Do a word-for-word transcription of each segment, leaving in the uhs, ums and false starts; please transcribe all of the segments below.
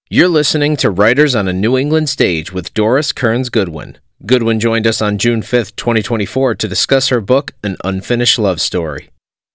You're listening to Writers on a New England Stage with Doris Kearns Goodwin. Goodwin joined us on June fifth, twenty twenty-four to discuss her book, An Unfinished Love Story.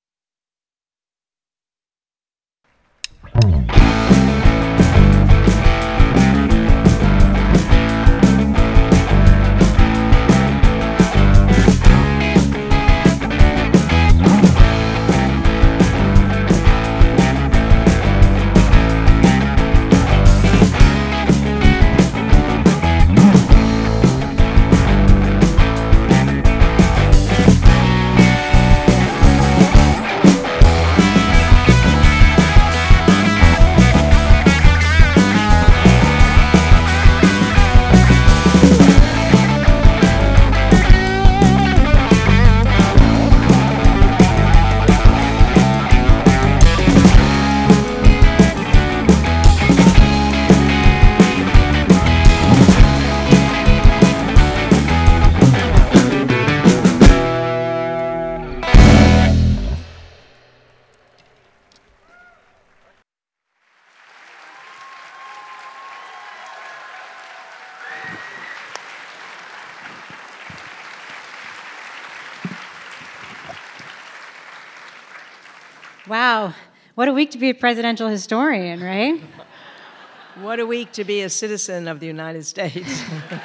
Wow, what a week to be a presidential historian, right? What a week to be a citizen of the United States.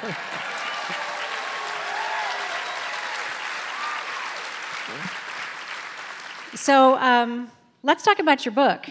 So um, let's talk about your book,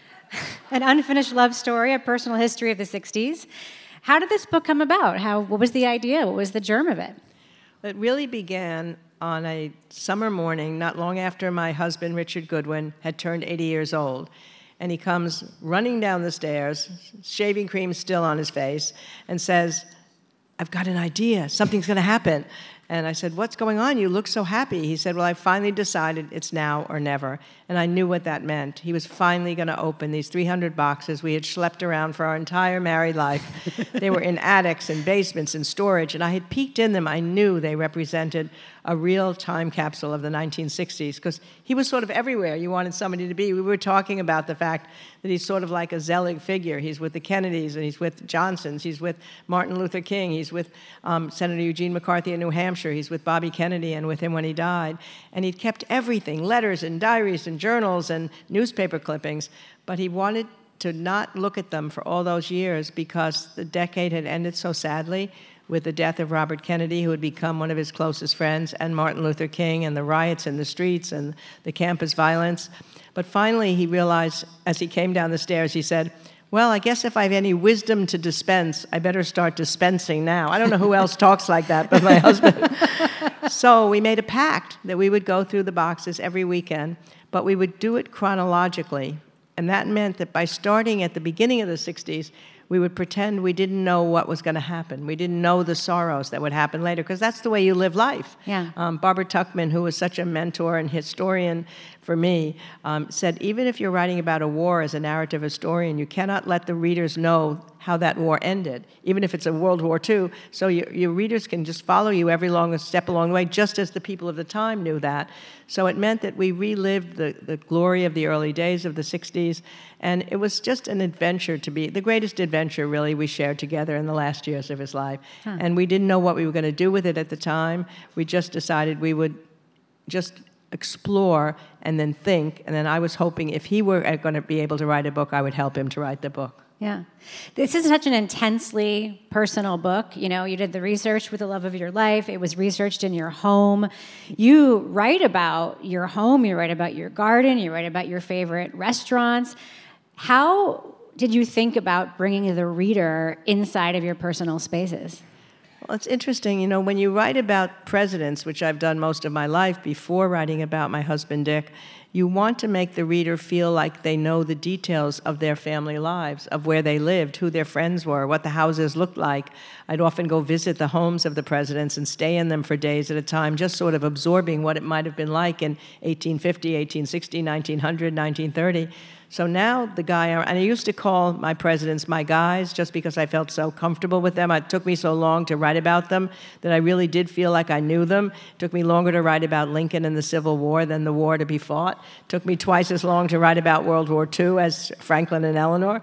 An Unfinished Love Story, A Personal History of the sixties. How did this book come about? How, what was the idea? What was the germ of it? It really began on a summer morning, not long after my husband, Richard Goodwin, had turned eighty years old. And he comes running down the stairs, shaving cream still on his face, and says, "I've got an idea. Something's going to happen." And I said, "What's going on? You look so happy." He said, "Well, I finally decided it's now or never." And I knew what that meant. He was finally going to open these three hundred boxes we had schlepped around for our entire married life. They were in attics and basements and storage, and I had peeked in them. I knew they represented a real time capsule of the nineteen sixties, because he was sort of everywhere you wanted somebody to be. We were talking about the fact that he's sort of like a Zelig figure. He's with the Kennedys, and he's with Johnsons, he's with Martin Luther King, he's with um, Senator Eugene McCarthy in New Hampshire, he's with Bobby Kennedy and with him when he died. And he'd kept everything, letters and diaries and journals and newspaper clippings, but he wanted to not look at them for all those years because the decade had ended so sadly with the death of Robert Kennedy, who had become one of his closest friends, and Martin Luther King, and the riots in the streets and the campus violence. But finally, he realized, as he came down the stairs, he said, "Well, I guess if I have any wisdom to dispense, I better start dispensing now." I don't know who else talks like that but my husband. So we made a pact that we would go through the boxes every weekend, but we would do it chronologically. And that meant that by starting at the beginning of the sixties, we would pretend we didn't know what was going to happen. We didn't know the sorrows that would happen later, because that's the way you live life. Yeah. Um, Barbara Tuchman, who was such a mentor and historian for me, um, said, even if you're writing about a war as a narrative historian, you cannot let the readers know how that war ended, even if it's a World War Two, so your, your readers can just follow you every long step along the way, just as the people of the time knew that. So it meant that we relived the, the glory of the early days of the sixties, and it was just an adventure to be, the greatest adventure, really, we shared together in the last years of his life. Huh. And we didn't know what we were going to do with it at the time. We just decided we would just explore and then think, and then I was hoping if he were going to be able to write a book, I would help him to write the book. Yeah. This is such an intensely personal book. You know, you did the research with the love of your life. It was researched in your home. You write about your home. You write about your garden. You write about your favorite restaurants. How did you think about bringing the reader inside of your personal spaces? Well, it's interesting. You know, when you write about presidents, which I've done most of my life before writing about my husband, Dick, you want to make the reader feel like they know the details of their family lives, of where they lived, who their friends were, what the houses looked like. I'd often go visit the homes of the presidents and stay in them for days at a time, just sort of absorbing what it might have been like in eighteen fifty, eighteen sixty, nineteen hundred, nineteen thirty. So now the guy, and I used to call my presidents my guys just because I felt so comfortable with them. It took me so long to write about them that I really did feel like I knew them. It took me longer to write about Lincoln and the Civil War than the war to be fought. It took me twice as long to write about World War Two as Franklin and Eleanor.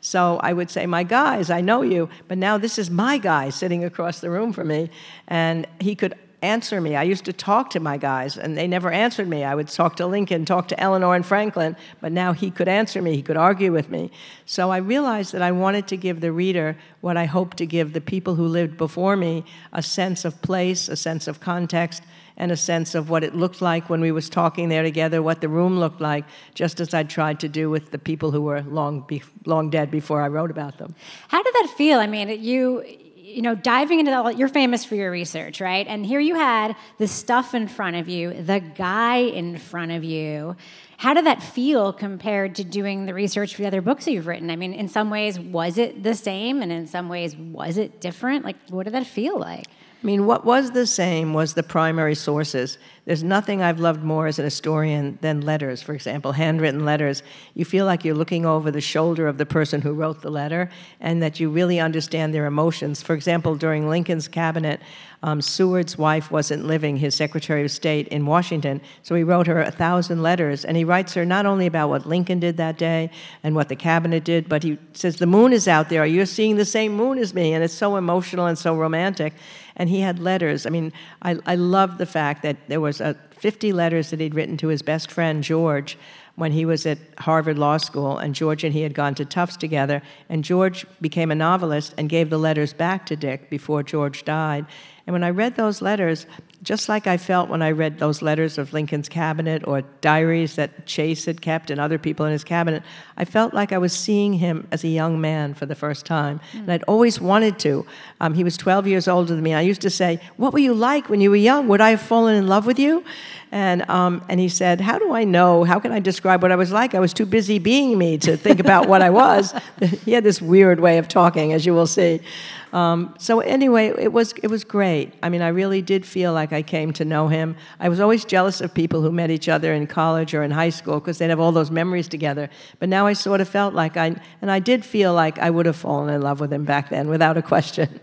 So I would say, my guys, I know you, but now this is my guy sitting across the room from me, and he could answer me. I used to talk to my guys, and they never answered me. I would talk to Lincoln, talk to Eleanor and Franklin, but now he could answer me. He could argue with me. So I realized that I wanted to give the reader what I hoped to give the people who lived before me, a sense of place, a sense of context, and a sense of what it looked like when we was talking there together, what the room looked like, just as I tried to do with the people who were long, be, long dead before I wrote about them. How did that feel? I mean, you... You know, diving into that, you're famous for your research, right? And here you had the stuff in front of you, the guy in front of you. How did that feel compared to doing the research for the other books that you've written? I mean, in some ways, was it the same? And in some ways, was it different? Like, what did that feel like? I mean, what was the same was the primary sources. There's nothing I've loved more as an historian than letters, for example, handwritten letters. You feel like you're looking over the shoulder of the person who wrote the letter and that you really understand their emotions. For example, during Lincoln's cabinet, um, Seward's wife wasn't living, his Secretary of State, in Washington, so he wrote her a thousand letters, and he writes her not only about what Lincoln did that day and what the cabinet did, but he says, the moon is out there, you're seeing the same moon as me, and it's so emotional and so romantic. And he had letters. I mean, I, I loved the fact that there was a fifty letters that he'd written to his best friend, George, when he was at Harvard Law School, and George and he had gone to Tufts together, and George became a novelist and gave the letters back to Dick before George died. And when I read those letters, just like I felt when I read those letters of Lincoln's cabinet or diaries that Chase had kept and other people in his cabinet, I felt like I was seeing him as a young man for the first time. Mm. And I'd always wanted to. Um, he was twelve years older than me. I used to say, what were you like when you were young? Would I have fallen in love with you? And um, and he said, how do I know? How can I describe what I was like? I was too busy being me to think about what I was. He had this weird way of talking, as you will see. Um, so anyway, it was it was great. I mean, I really did feel like I came to know him. I was always jealous of people who met each other in college or in high school because they'd have all those memories together. But now I sort of felt like I, and I did feel like I would have fallen in love with him back then, without a question.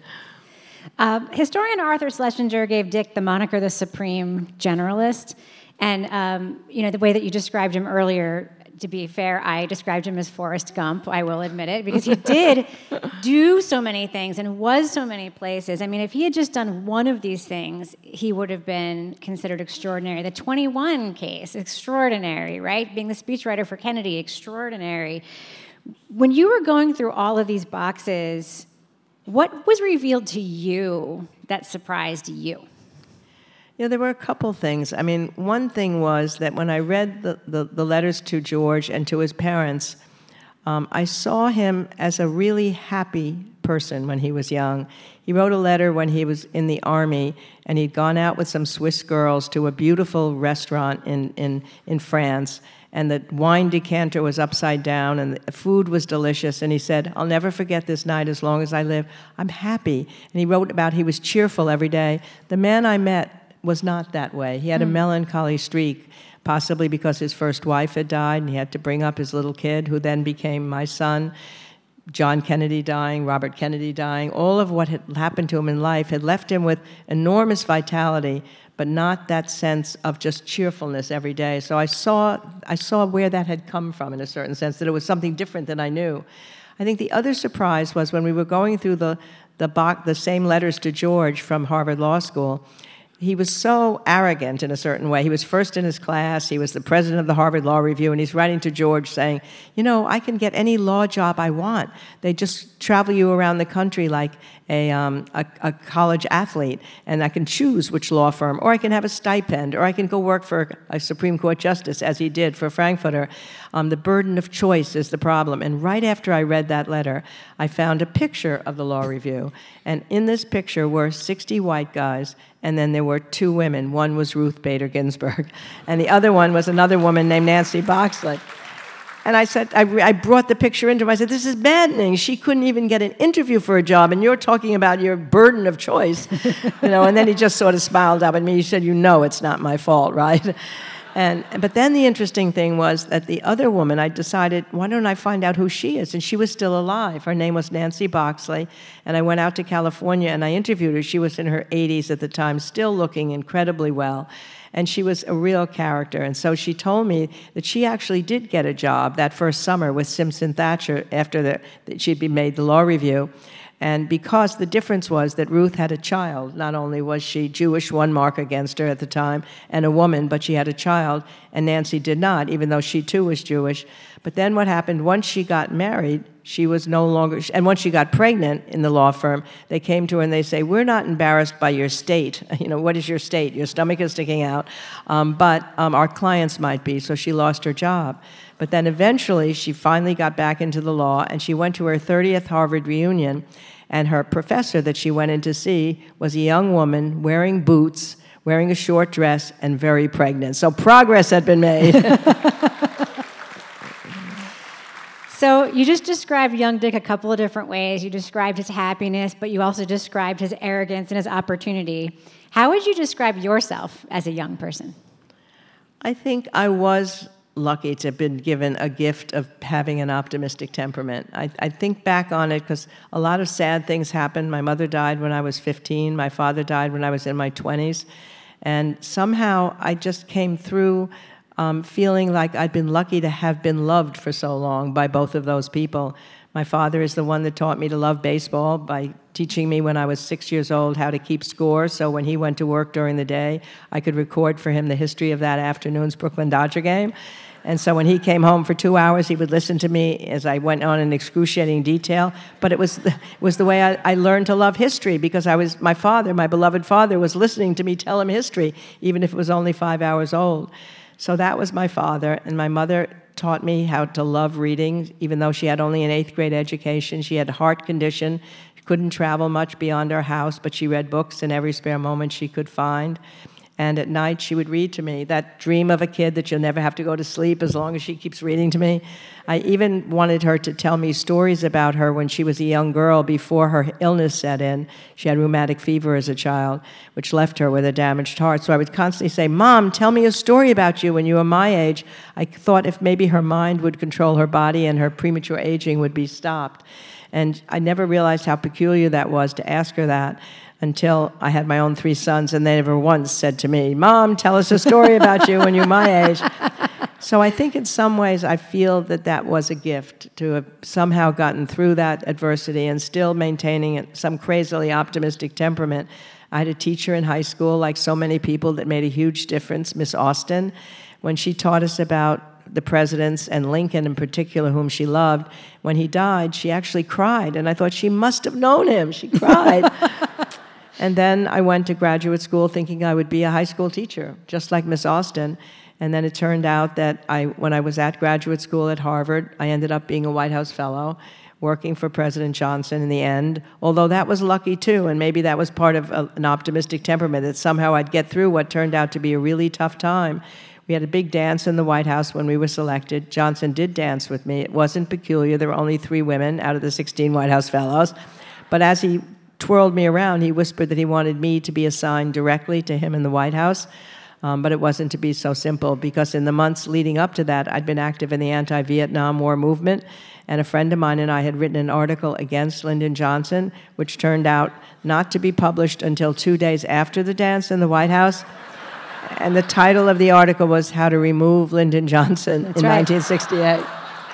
Uh, historian Arthur Schlesinger gave Dick the moniker the Supreme Generalist. And, um, you know, the way that you described him earlier, to be fair, I described him as Forrest Gump, I will admit it, because he did do so many things and was so many places. I mean, if he had just done one of these things, he would have been considered extraordinary. The twenty-one case, extraordinary, right? Being the speechwriter for Kennedy, extraordinary. When you were going through all of these boxes, what was revealed to you that surprised you? You know, there were a couple things. I mean, one thing was that when I read the, the, the letters to George and to his parents, um, I saw him as a really happy person when he was young. He wrote a letter when he was in the Army, and he'd gone out with some Swiss girls to a beautiful restaurant in, in, in France, and the wine decanter was upside down, and the food was delicious, and he said, I'll never forget this night as long as I live. I'm happy. And he wrote about he was cheerful every day. The man I met was not that way. He had a melancholy streak, possibly because his first wife had died, and he had to bring up his little kid, who then became my son. John Kennedy dying, Robert Kennedy dying, all of what had happened to him in life had left him with enormous vitality, but not that sense of just cheerfulness every day. So I saw, I saw where that had come from in a certain sense, that it was something different than I knew. I think the other surprise was when we were going through the, the, box, the same letters to George from Harvard Law School, he was so arrogant in a certain way. He was first in his class. He was the president of the Harvard Law Review, and he's writing to George saying, you know, I can get any law job I want. They just travel you around the country like a, um, a, a college athlete, and I can choose which law firm, or I can have a stipend, or I can go work for a Supreme Court justice, as he did for Frankfurter. Um, the burden of choice is the problem. And right after I read that letter, I found a picture of the Law Review. And in this picture were sixty white guys, and then there were two women. One was Ruth Bader Ginsburg, and the other one was another woman named Nancy Boxley. And I said, I, I brought the picture into him. I said, this is maddening. She couldn't even get an interview for a job, and you're talking about your burden of choice. you know. And then he just sort of smiled up at me. He said, you know it's not my fault, right? And but then the interesting thing was that the other woman, I decided, why don't I find out who she is? And she was still alive. Her name was Nancy Boxley. And I went out to California and I interviewed her. She was in her eighties at the time, still looking incredibly well. And she was a real character. And so she told me that she actually did get a job that first summer with Simpson Thacher after the, that she'd been made the law review. And because the difference was that Ruth had a child, not only was she Jewish, one mark against her at the time, and a woman, but she had a child, and Nancy did not, even though she too was Jewish. But then what happened, once she got married, she was no longer, and once she got pregnant in the law firm, they came to her and they say, we're not embarrassed by your state. You know, what is your state? Your stomach is sticking out. Um, but um, our clients might be, so she lost her job. But then eventually she finally got back into the law, and she went to her thirtieth Harvard reunion, and her professor that she went in to see was a young woman wearing boots, wearing a short dress, and very pregnant. So progress had been made. So you just described young Dick a couple of different ways. You described his happiness, but you also described his arrogance and his opportunity. How would you describe yourself as a young person? I think I was lucky to have been given a gift of having an optimistic temperament. I, I think back on it because a lot of sad things happened. My mother died when I was fifteen. My father died when I was in my twenties. And somehow I just came through um, feeling like I'd been lucky to have been loved for so long by both of those people. My father is the one that taught me to love baseball by teaching me when I was six years old how to keep score, so when he went to work during the day, I could record for him the history of that afternoon's Brooklyn Dodger game. And so when he came home for two hours, he would listen to me as I went on in excruciating detail. But it was the, it was the way I, I learned to love history, because I was my father, my beloved father, was listening to me tell him history, even if it was only five hours old. So that was my father, and my mother taught me how to love reading, even though she had only an eighth grade education. She had a heart condition, couldn't travel much beyond our house, but she read books in every spare moment she could find. And at night, she would read to me, that dream of a kid that you'll never have to go to sleep as long as she keeps reading to me. I even wanted her to tell me stories about her when she was a young girl before her illness set in. She had rheumatic fever as a child, which left her with a damaged heart. So I would constantly say, Mom, tell me a story about you when you were my age. I thought if maybe her mind would control her body and her premature aging would be stopped. And I never realized how peculiar that was to ask her that until I had my own three sons, and they never once said to me, Mom, tell us a story about you when you're my age. So I think in some ways I feel that that was a gift, to have somehow gotten through that adversity and still maintaining some crazily optimistic temperament. I had a teacher in high school, like so many people, that made a huge difference, Miss Austin. When she taught us about the presidents, and Lincoln in particular, whom she loved, when he died, she actually cried, and I thought she must have known him. She cried. And then I went to graduate school thinking I would be a high school teacher, just like Miss Austin. And then it turned out that I, when I was at graduate school at Harvard, I ended up being a White House fellow, working for President Johnson in the end, although that was lucky too, and maybe that was part of a, an optimistic temperament, that somehow I'd get through what turned out to be a really tough time. We had a big dance in the White House when we were selected. Johnson did dance with me. It wasn't peculiar. There were only three women out of the sixteen White House fellows. But as he twirled me around, he whispered that he wanted me to be assigned directly to him in the White House. Um, but it wasn't to be so simple, because in the months leading up to that, I'd been active in the anti-Vietnam War movement, and a friend of mine and I had written an article against Lyndon Johnson, which turned out not to be published until two days after the dance in the White House. And the title of the article was How to Remove Lyndon Johnson That's in right. nineteen sixty-eight.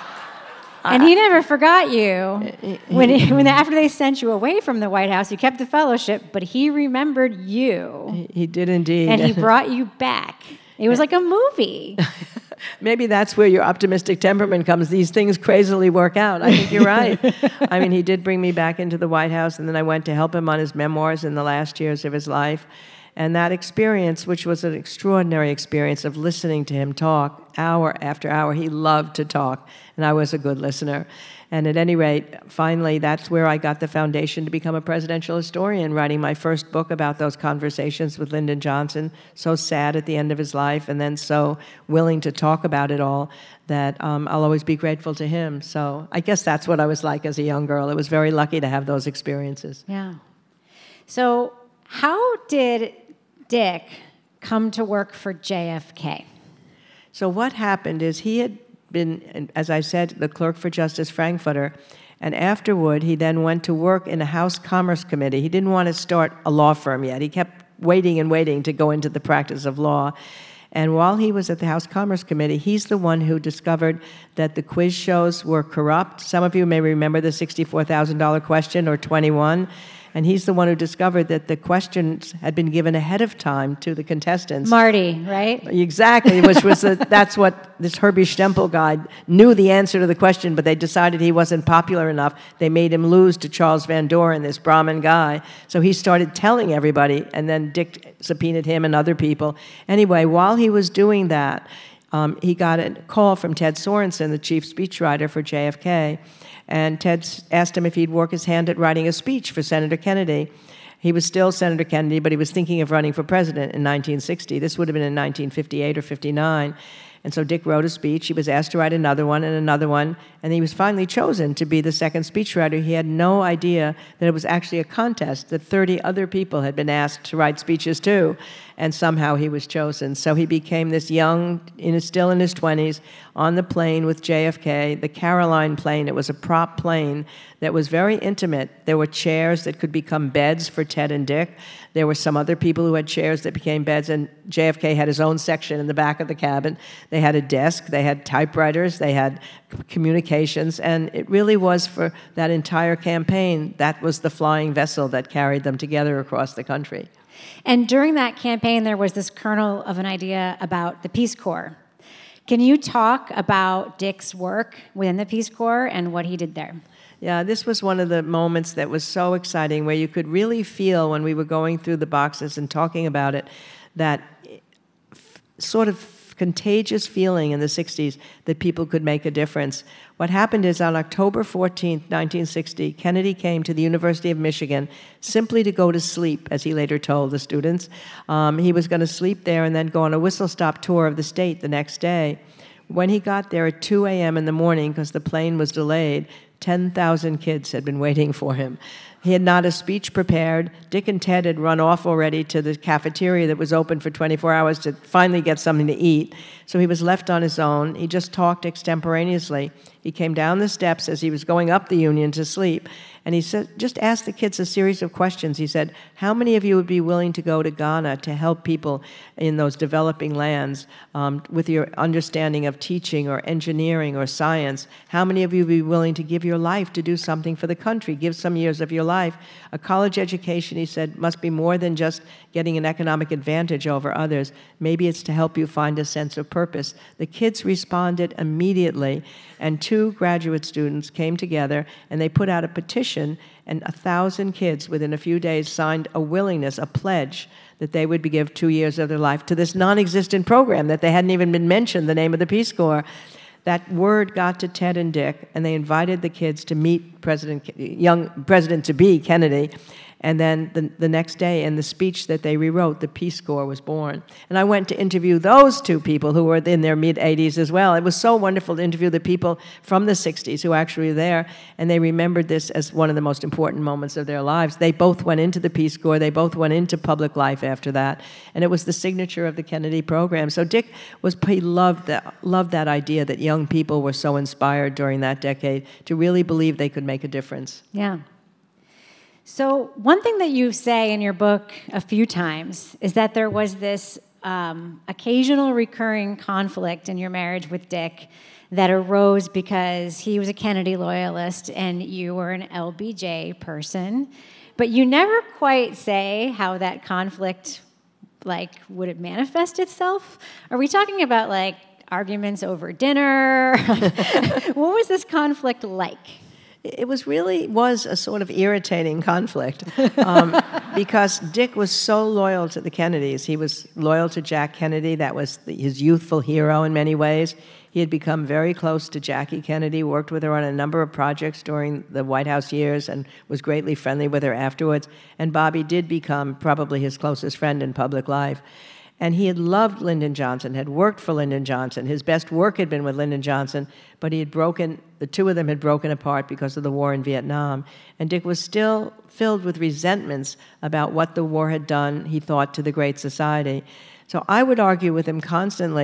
And he never forgot you. When, he, when after they sent you away from the White House, you kept the fellowship, but he remembered you. He did indeed. And he brought you back. It was like a movie. Maybe that's where your optimistic temperament comes. These things crazily work out. I think you're right. I mean, he did bring me back into the White House, and then I went to help him on his memoirs in the last years of his life. And that experience, which was an extraordinary experience of listening to him talk hour after hour, he loved to talk, and I was a good listener. And at any rate, finally, that's where I got the foundation to become a presidential historian, writing my first book about those conversations with Lyndon Johnson, so sad at the end of his life, and then so willing to talk about it all, that um, I'll always be grateful to him. So I guess that's what I was like as a young girl. I was very lucky to have those experiences. Yeah. So how did Dick come to work for J F K? So what happened is he had been, as I said, the clerk for Justice Frankfurter, and afterward he then went to work in a House Commerce Committee. He didn't want to start a law firm yet. He kept waiting and waiting to go into the practice of law. And while he was at the House Commerce Committee, he's the one who discovered that the quiz shows were corrupt. Some of you may remember the sixty-four thousand dollars question, or twenty-one. And he's the one who discovered that the questions had been given ahead of time to the contestants. Marty, right? Exactly, which was the, that's what this Herbie Stempel guy knew the answer to the question, but they decided he wasn't popular enough. They made him lose to Charles Van Doren, this Brahmin guy. So he started telling everybody, and then Dick subpoenaed him and other people. Anyway, while he was doing that, um, he got a call from Ted Sorensen, the chief speechwriter for J F K, and Ted asked him if he'd work his hand at writing a speech for Senator Kennedy. He was still Senator Kennedy, but he was thinking of running for president in nineteen sixty. This would have been in nineteen fifty-eight or fifty-nine. And so Dick wrote a speech. He was asked to write another one and another one, and he was finally chosen to be the second speechwriter. He had no idea that it was actually a contest, that thirty other people had been asked to write speeches too, and somehow he was chosen. So he became this young, in his, still in his twenties, on the plane with J F K, the Caroline plane. It was a prop plane that was very intimate. There were chairs that could become beds for Ted and Dick. There were some other people who had chairs that became beds, and J F K had his own section in the back of the cabin. They had a desk, they had typewriters, they had communications, and it really was, for that entire campaign, that was the flying vessel that carried them together across the country. And during that campaign, there was this kernel of an idea about the Peace Corps. Can you talk about Dick's work within the Peace Corps and what he did there? Yeah, this was one of the moments that was so exciting, where you could really feel, when we were going through the boxes and talking about it, that f- sort of contagious feeling in the sixties that people could make a difference. What happened is, on October fourteenth, nineteen sixty, Kennedy came to the University of Michigan simply to go to sleep, as he later told the students. Um, he was going to sleep there and then go on a whistle-stop tour of the state the next day. When he got there at two a.m. in the morning, because the plane was delayed, ten thousand kids had been waiting for him. He had not a speech prepared. Dick and Ted had run off already to the cafeteria that was open for twenty-four hours to finally get something to eat. So he was left on his own. He just talked extemporaneously. He came down the steps as he was going up the Union to sleep, and he said, just asked the kids a series of questions. He said, how many of you would be willing to go to Ghana to help people in those developing lands um, with your understanding of teaching or engineering or science? How many of you would be willing to give your life to do something for the country, give some years of your life? A college education, he said, must be more than just getting an economic advantage over others. Maybe it's to help you find a sense of purpose. The kids responded immediately, and two graduate students came together, and they put out a petition, and a thousand kids within a few days signed a willingness, a pledge, that they would give two years of their life to this non-existent program, that they hadn't even been mentioned, the name of the Peace Corps. That word got to Ted and Dick, and they invited the kids to meet President, young President-to-be Kennedy. And then the, the next day, in the speech that they rewrote, the Peace Corps was born. And I went to interview those two people who were in their mid-eighties as well. It was so wonderful to interview the people from the sixties who actually were there, and they remembered this as one of the most important moments of their lives. They both went into the Peace Corps. They both went into public life after that, and it was the signature of the Kennedy program. So Dick was he loved that, loved that idea that young people were so inspired during that decade to really believe they could make a difference. Yeah. So one thing that you say in your book a few times is that there was this um, occasional recurring conflict in your marriage with Dick that arose because he was a Kennedy loyalist and you were an L B J person, but you never quite say how that conflict, like, would it manifest itself? Are we talking about, like, arguments over dinner? What was this conflict like? It was really was a sort of irritating conflict um, because Dick was so loyal to the Kennedys. He was loyal to Jack Kennedy. That was the, his youthful hero in many ways. He had become very close to Jackie Kennedy, worked with her on a number of projects during the White House years, and was greatly friendly with her afterwards. And Bobby did become probably his closest friend in public life. And he had loved Lyndon Johnson, had worked for Lyndon Johnson. His best work had been with Lyndon Johnson, but he had broken, the two of them had broken apart because of the war in Vietnam. And Dick was still filled with resentments about what the war had done, he thought, to the Great Society. So I would argue with him constantly,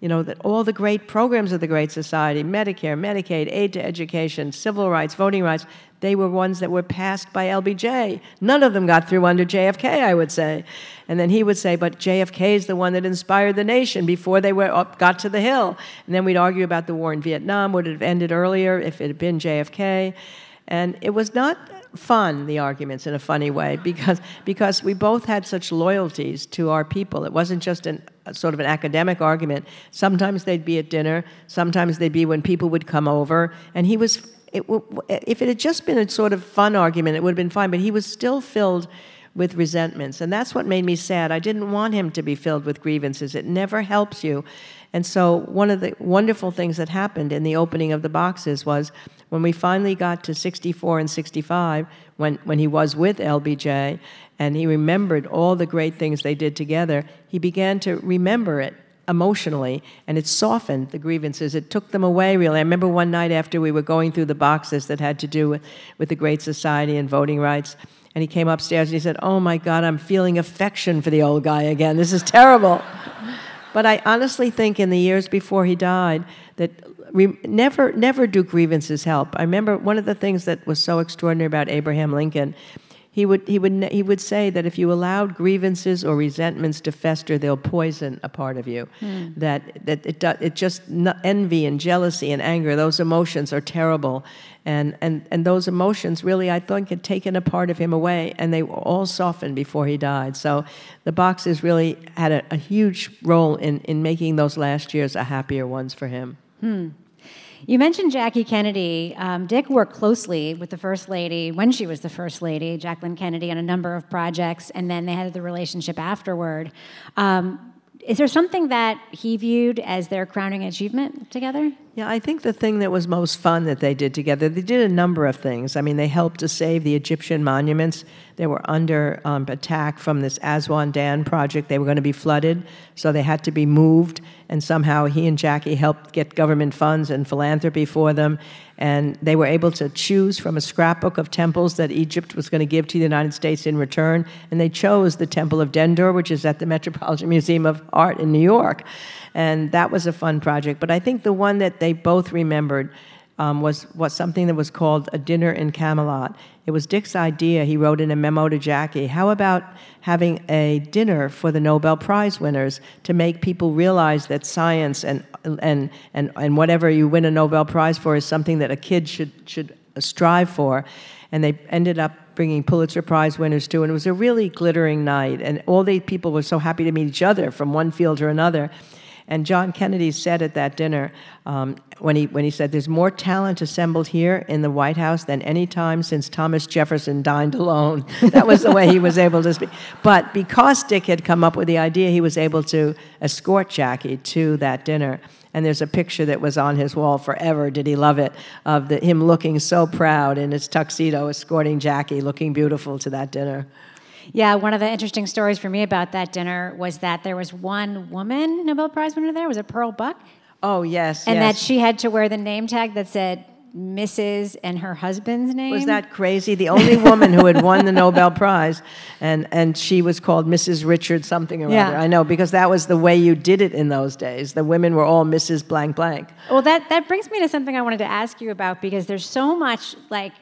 you know, that all the great programs of the Great Society, Medicare, Medicaid, aid to education, civil rights, voting rights, they were ones that were passed by L B J. None of them got through under J F K, I would say. And then he would say, but J F K is the one that inspired the nation before they were up, got to the Hill. And then we'd argue about the war in Vietnam. Would it have ended earlier if it had been J F K? And it was not fun, the arguments, in a funny way, because because we both had such loyalties to our people. It wasn't just an, a sort of an academic argument. Sometimes they'd be at dinner. Sometimes they'd be when people would come over. And he was... It, if it had just been a sort of fun argument, it would have been fine, but he was still filled with resentments, and that's what made me sad. I didn't want him to be filled with grievances. It never helps you. And so one of the wonderful things that happened in the opening of the boxes was when we finally got to sixty-four and sixty-five, when, when he was with L B J, and he remembered all the great things they did together, he began to remember it emotionally, and it softened the grievances. It took them away, really. I remember one night after we were going through the boxes that had to do with, with the Great Society and voting rights, and he came upstairs and he said, oh my God, I'm feeling affection for the old guy again. This is terrible. But I honestly think in the years before he died that re- never, never do grievances help. I remember one of the things that was so extraordinary about Abraham Lincoln, He would, he would, he would say that if you allowed grievances or resentments to fester, they'll poison a part of you. Mm. That, that it, it just, envy and jealousy and anger, those emotions are terrible. And, and, and those emotions really, I think, had taken a part of him away, and they were all softened before he died. So the boxes really had a, a huge role in, in making those last years a happier ones for him. Hmm. You mentioned Jackie Kennedy. Um, Dick worked closely with the First Lady, when she was the First Lady, Jacqueline Kennedy, on a number of projects, and then they had the relationship afterward. Um, is there something that he viewed as their crowning achievement together? Yeah, I think the thing that was most fun that they did together, they did a number of things. I mean, they helped to save the Egyptian monuments. They were under um, attack from this Aswan Dam project. They were going to be flooded, so they had to be moved. And somehow he and Jackie helped get government funds and philanthropy for them. And they were able to choose from a scrapbook of temples that Egypt was going to give to the United States in return. And they chose the Temple of Dendur, which is at the Metropolitan Museum of Art in New York. And that was a fun project. But I think the one that they both remembered um, was, was something that was called A Dinner in Camelot. It was Dick's idea. He wrote in a memo to Jackie, how about having a dinner for the Nobel Prize winners to make people realize that science and and and, and whatever you win a Nobel Prize for is something that a kid should should strive for. And they ended up bringing Pulitzer Prize winners too, and it was a really glittering night. And all these people were so happy to meet each other from one field or another. And John Kennedy said at that dinner, um, when he when he said, there's more talent assembled here in the White House than any time since Thomas Jefferson dined alone. That was the way he was able to speak. But because Dick had come up with the idea, he was able to escort Jackie to that dinner. And there's a picture that was on his wall forever, did he love it, of the, him looking so proud in his tuxedo, escorting Jackie, looking beautiful to that dinner. Yeah, one of the interesting stories for me about that dinner was that there was one woman Nobel Prize winner there. Was it Pearl Buck? Oh, yes, And yes. that she had to wear the name tag that said Missus and her husband's name. Was that crazy? The only woman who had won the Nobel Prize, and, and she was called Missus Richard something or Yeah. other. I know, because that was the way you did it in those days. The women were all Missus blank blank. Well, that, that brings me to something I wanted to ask you about, because there's so much, like,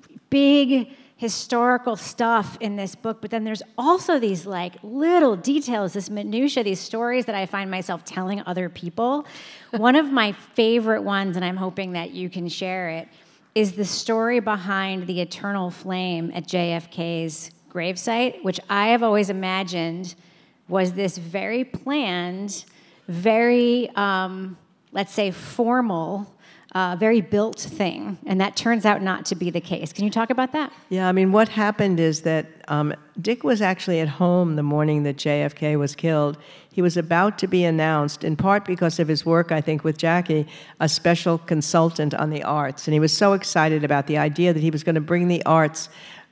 big historical stuff in this book, but then there's also these like little details, this minutia, these stories that I find myself telling other people. One of my favorite ones, and I'm hoping that you can share it, is the story behind the eternal flame at J F K's gravesite, which I have always imagined was this very planned, very, um, let's say, formal, Uh, very built thing, and that turns out not to be the case. Can you talk about that? Yeah, I mean, what happened is that um, Dick was actually at home the morning that J F K was killed. He was about to be announced, in part because of his work, I think, with Jackie, a special consultant on the arts. And he was so excited about the idea that he was going to bring the arts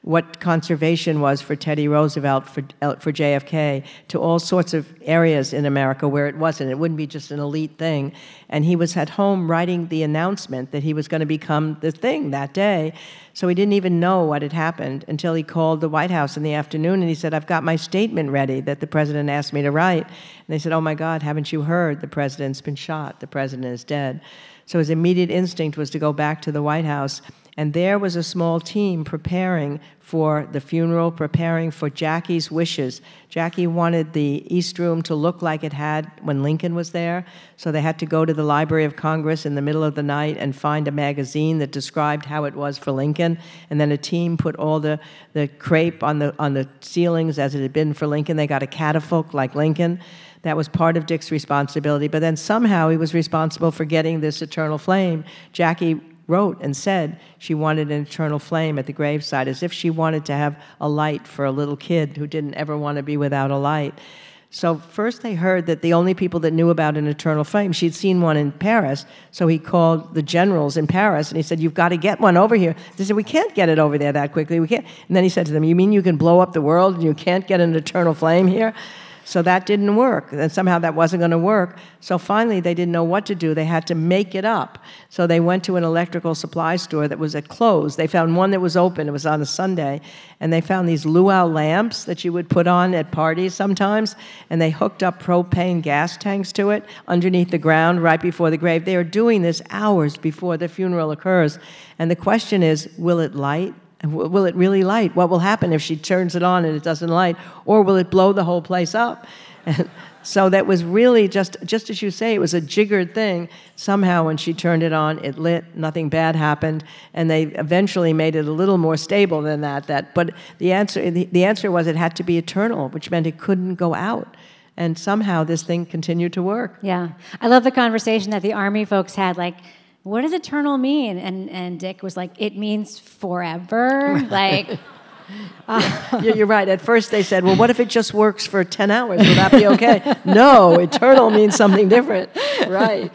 what conservation was for Teddy Roosevelt, for, for J F K, to all sorts of areas in America where it wasn't. It wouldn't be just an elite thing. And he was at home writing the announcement that he was going to become the thing that day. So he didn't even know what had happened until he called the White House in the afternoon and he said, I've got my statement ready that the president asked me to write. And they said, oh my God, haven't you heard? The president's been shot. The president is dead. So his immediate instinct was to go back to the White House. And there was a small team preparing for the funeral, preparing for Jackie's wishes. Jackie wanted the East Room to look like it had when Lincoln was there, so they had to go to the Library of Congress in the middle of the night and find a magazine that described how it was for Lincoln, and then a team put all the, the crepe on the, on the ceilings as it had been for Lincoln. They got a catafalque like Lincoln. That was part of Dick's responsibility, but then somehow he was responsible for getting this eternal flame. Jackie wrote and said she wanted an eternal flame at the graveside, as if she wanted to have a light for a little kid who didn't ever want to be without a light. So first they heard that the only people that knew about an eternal flame, she'd seen one in Paris, so he called the generals in Paris, and he said, you've got to get one over here. They said, we can't get it over there that quickly. We can't. And then he said to them, you mean you can blow up the world and you can't get an eternal flame here? So that didn't work, and somehow that wasn't going to work. So finally, they didn't know what to do. They had to make it up. So they went to an electrical supply store that was at close. They found one that was open. It was on a Sunday, and they found these luau lamps that you would put on at parties sometimes, and they hooked up propane gas tanks to it underneath the ground right before the grave. They are doing this hours before the funeral occurs, and the question is, will it light? Will it really light? What will happen if she turns it on and it doesn't light? Or will it blow the whole place up? And so that was really just, just as you say, it was a jiggered thing. Somehow when she turned it on, it lit, nothing bad happened, and they eventually made it a little more stable than that. That, but the answer, the, the answer was it had to be eternal, which meant it couldn't go out. And somehow this thing continued to work. Yeah. I love the conversation that the Army folks had, like, what does eternal mean? And and Dick was like, it means forever. Like, uh, you're right. At first they said, well, what if it just works for ten hours? Will that be okay? No, eternal means something different. Right.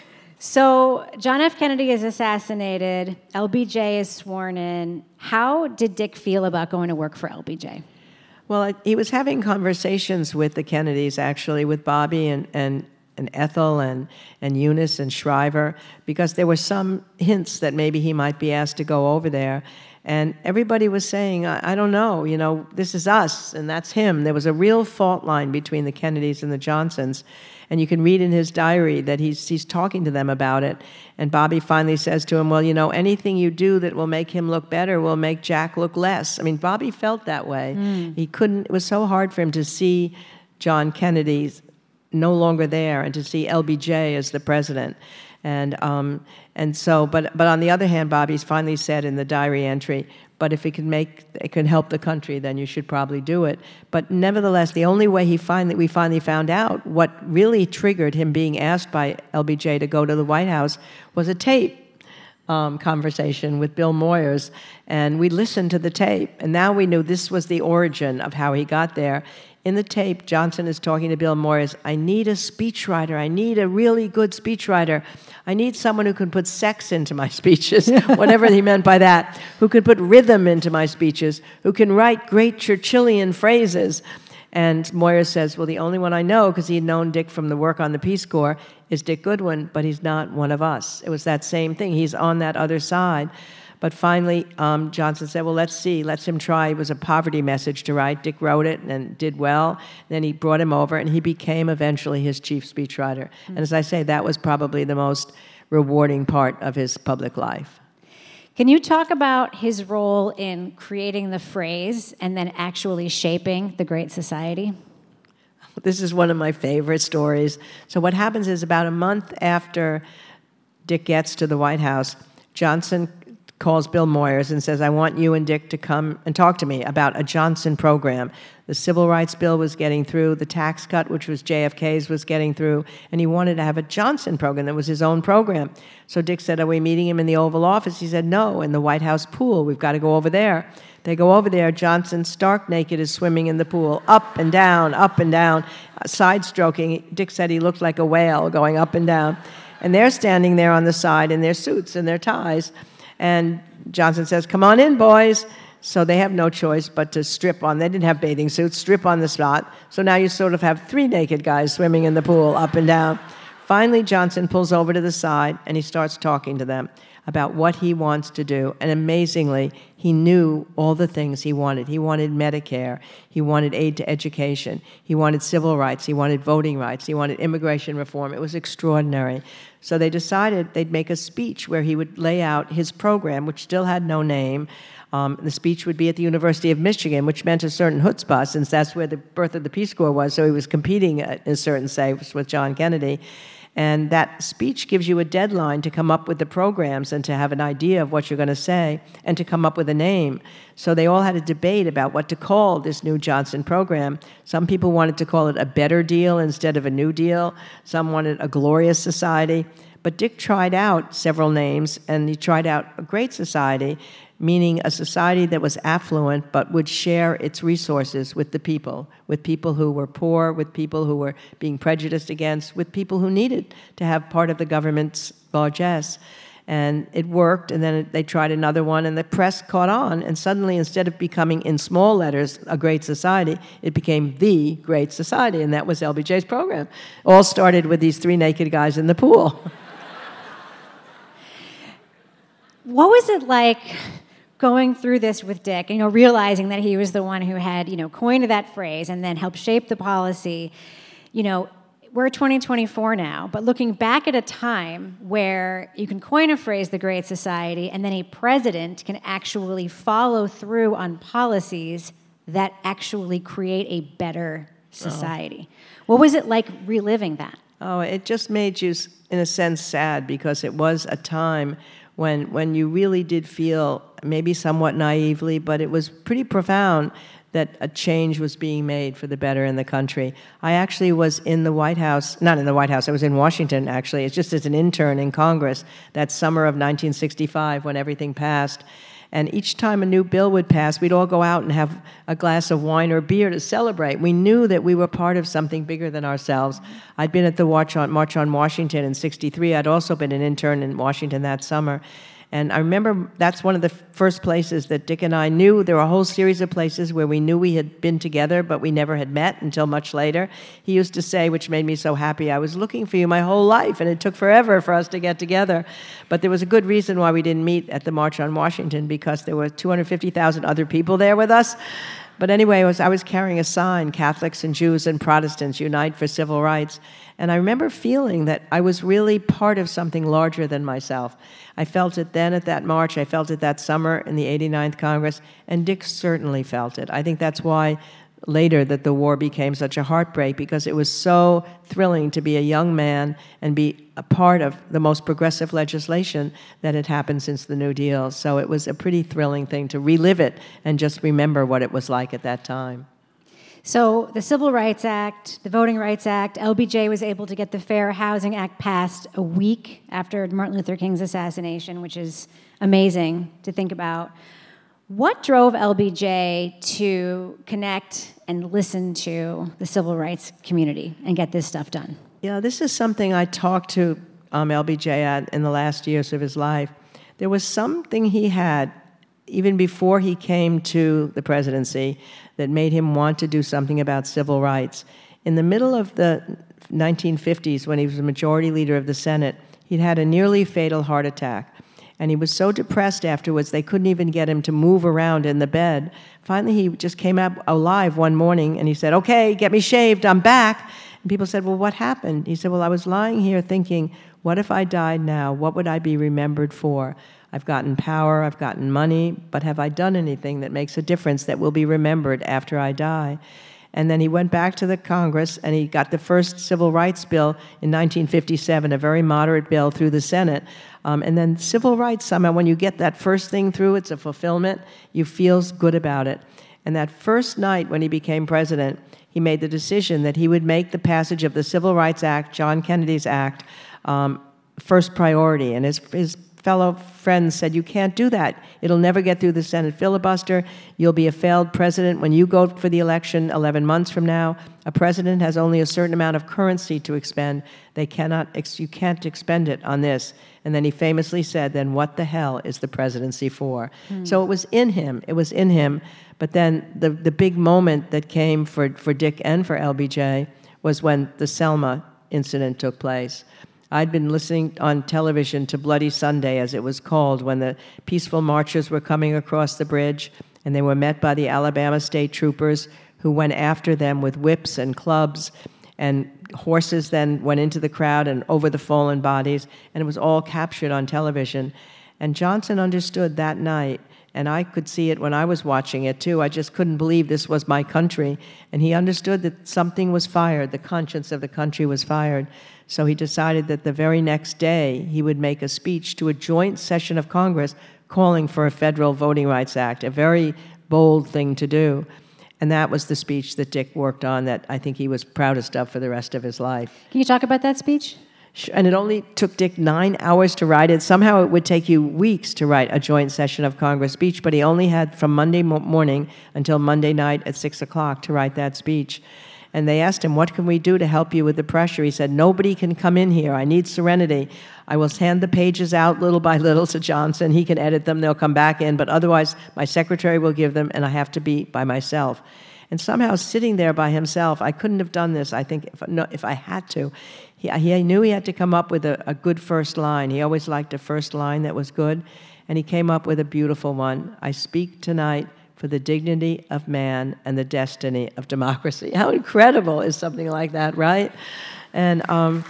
So John F. Kennedy is assassinated. L B J is sworn in. How did Dick feel about going to work for L B J? Well, I, he was having conversations with the Kennedys, actually, with Bobby and, and and Ethel and, and Eunice and Shriver, because there were some hints that maybe he might be asked to go over there. And everybody was saying, I, I don't know, you know, this is us, and that's him. There was a real fault line between the Kennedys and the Johnsons. And you can read in his diary that he's, he's talking to them about it. And Bobby finally says to him, well, you know, anything you do that will make him look better will make Jack look less. I mean, Bobby felt that way. Mm. He couldn't, it was so hard for him to see John Kennedy's no longer there, and to see L B J as the president. And um, and so, but but on the other hand, Bobby's finally said in the diary entry, but if it can make, it can help the country, then you should probably do it. But nevertheless, the only way he finally, we finally found out what really triggered him being asked by L B J to go to the White House was a tape um, conversation with Bill Moyers. And we listened to the tape, and now we knew this was the origin of how he got there. In the tape, Johnson is talking to Bill Moyers, I need a speechwriter. I need a really good speechwriter. I need someone who can put sex into my speeches, whatever he meant by that, who can put rhythm into my speeches, who can write great Churchillian phrases. And Moyers says, well, the only one I know, because he had known Dick from the work on the Peace Corps, is Dick Goodwin, but he's not one of us. It was that same thing. He's on that other side. But finally, um, Johnson said, well, let's see. Let's him try. It was a poverty message to write. Dick wrote it and did well. Then he brought him over, and he became eventually his chief speechwriter. Mm-hmm. And as I say, that was probably the most rewarding part of his public life. Can you talk about his role in creating the phrase and then actually shaping the Great Society? This is one of my favorite stories. So what happens is about a month after Dick gets to the White House, Johnson calls Bill Moyers and says, I want you and Dick to come and talk to me about a Johnson program. The Civil Rights Bill was getting through, the tax cut, which was J F K's, was getting through, and he wanted to have a Johnson program that was his own program. So Dick said, are we meeting him in the Oval Office? He said, no, in the White House pool. We've got to go over there. They go over there. Johnson, stark naked, is swimming in the pool, up and down, up and down, uh, side-stroking. Dick said he looked like a whale going up and down. And they're standing there on the side in their suits and their ties. And Johnson says, come on in, boys. So they have no choice but to strip on. They didn't have bathing suits, strip on the spot. So now you sort of have three naked guys swimming in the pool up and down. Finally, Johnson pulls over to the side, and he starts talking to them about what he wants to do. And amazingly, he knew all the things he wanted. He wanted Medicare. He wanted aid to education. He wanted civil rights. He wanted voting rights. He wanted immigration reform. It was extraordinary. So they decided they'd make a speech where he would lay out his program, which still had no name. Um, the speech would be at the University of Michigan, which meant a certain chutzpah, since that's where the birth of the Peace Corps was. So he was competing, in a certain sense, with John Kennedy. And that speech gives you a deadline to come up with the programs and to have an idea of what you're going to say and to come up with a name. So they all had a debate about what to call this new Johnson program. Some people wanted to call it a better deal instead of a new deal. Some wanted a glorious society. But Dick tried out several names, and he tried out a great society, meaning a society that was affluent but would share its resources with the people, with people who were poor, with people who were being prejudiced against, with people who needed to have part of the government's largesse. And it worked, and then it, they tried another one, and the press caught on, and suddenly, instead of becoming, in small letters, a great society, it became the great society, and that was L B J's program. All started with these three naked guys in the pool. What was it like going through this with Dick, you know, realizing that he was the one who had, you know, coined that phrase and then helped shape the policy? You know, we're twenty twenty-four now, but looking back at a time where you can coin a phrase, the Great Society, and then a president can actually follow through on policies that actually create a better society. Oh. What was it like reliving that? Oh, it just made you, in a sense, sad, because it was a time when when you really did feel, maybe somewhat naively, but it was pretty profound, that a change was being made for the better in the country. I actually was in the White House, not in the White House, I was in Washington, actually. It's just as an intern in Congress that summer of nineteen sixty-five when everything passed. And each time a new bill would pass, we'd all go out and have a glass of wine or beer to celebrate. We knew that we were part of something bigger than ourselves. I'd been at the March on, March on Washington in sixty-three. I'd also been an intern in Washington that summer. And I remember that's one of the first places that Dick and I knew. There were a whole series of places where we knew we had been together, but we never had met until much later. He used to say, which made me so happy, I was looking for you my whole life, and it took forever for us to get together. But there was a good reason why we didn't meet at the March on Washington, because there were two hundred fifty thousand other people there with us. But anyway, I was, I was carrying a sign, Catholics and Jews and Protestants unite for civil rights. And I remember feeling that I was really part of something larger than myself. I felt it then at that march. I felt it that summer in the eighty-ninth Congress. And Dick certainly felt it. I think that's why later that the war became such a heartbreak, because it was so thrilling to be a young man and be a part of the most progressive legislation that had happened since the New Deal. So it was a pretty thrilling thing to relive it and just remember what it was like at that time. So the Civil Rights Act, the Voting Rights Act, L B J was able to get the Fair Housing Act passed a week after Martin Luther King's assassination, which is amazing to think about. What drove L B J to connect and listen to the civil rights community and get this stuff done? Yeah, this is something I talked to um, L B J at in the last years of his life. There was something he had, even before he came to the presidency, that made him want to do something about civil rights. In the middle of the nineteen fifties, when he was the majority leader of the Senate, he'd had a nearly fatal heart attack. And he was so depressed afterwards, they couldn't even get him to move around in the bed. Finally, he just came out alive one morning, and he said, "Okay, get me shaved, I'm back." And people said, "Well, what happened?" He said, "Well, I was lying here thinking, what if I died now? What would I be remembered for? I've gotten power, I've gotten money, but have I done anything that makes a difference that will be remembered after I die?" And then he went back to the Congress, and he got the first civil rights bill in nineteen fifty-seven, a very moderate bill, through the Senate. Um, and then civil rights, somehow, when you get that first thing through, it's a fulfillment. You feel good about it. And that first night when he became president, he made the decision that he would make the passage of the Civil Rights Act, John Kennedy's act, um, first priority. And his, his fellow friends said, you can't do that. It'll never get through the Senate filibuster. You'll be a failed president. When you go for the election eleven months from now, a president has only a certain amount of currency to expend. They cannot, you can't expend it on this. And then he famously said, then what the hell is the presidency for? Mm. So it was in him. It was in him. But then the, the big moment that came for, for Dick and for L B J was when the Selma incident took place. I'd been listening on television to Bloody Sunday, as it was called, when the peaceful marchers were coming across the bridge, and they were met by the Alabama state troopers, who went after them with whips and clubs, and horses then went into the crowd and over the fallen bodies, and it was all captured on television. And Johnson understood that night, and I could see it when I was watching it too. I just couldn't believe this was my country. And he understood that something was fired, the conscience of the country was fired. So he decided that the very next day he would make a speech to a joint session of Congress calling for a federal Voting Rights Act, a very bold thing to do. And that was the speech that Dick worked on that I think he was proudest of for the rest of his life. Can you talk about that speech? And it only took Dick nine hours to write it. Somehow it would take you weeks to write a joint session of Congress speech, but he only had from Monday morning until Monday night at six o'clock to write that speech. And they asked him, what can we do to help you with the pressure? He said, nobody can come in here. I need serenity. I will hand the pages out little by little to Johnson. He can edit them. They'll come back in. But otherwise, my secretary will give them, and I have to be by myself. And somehow sitting there by himself, I couldn't have done this, I think, if, no, if I had to. He, he knew he had to come up with a, a good first line. He always liked a first line that was good. And he came up with a beautiful one. I speak tonight for the dignity of man and the destiny of democracy. How incredible is something like that, right? And um,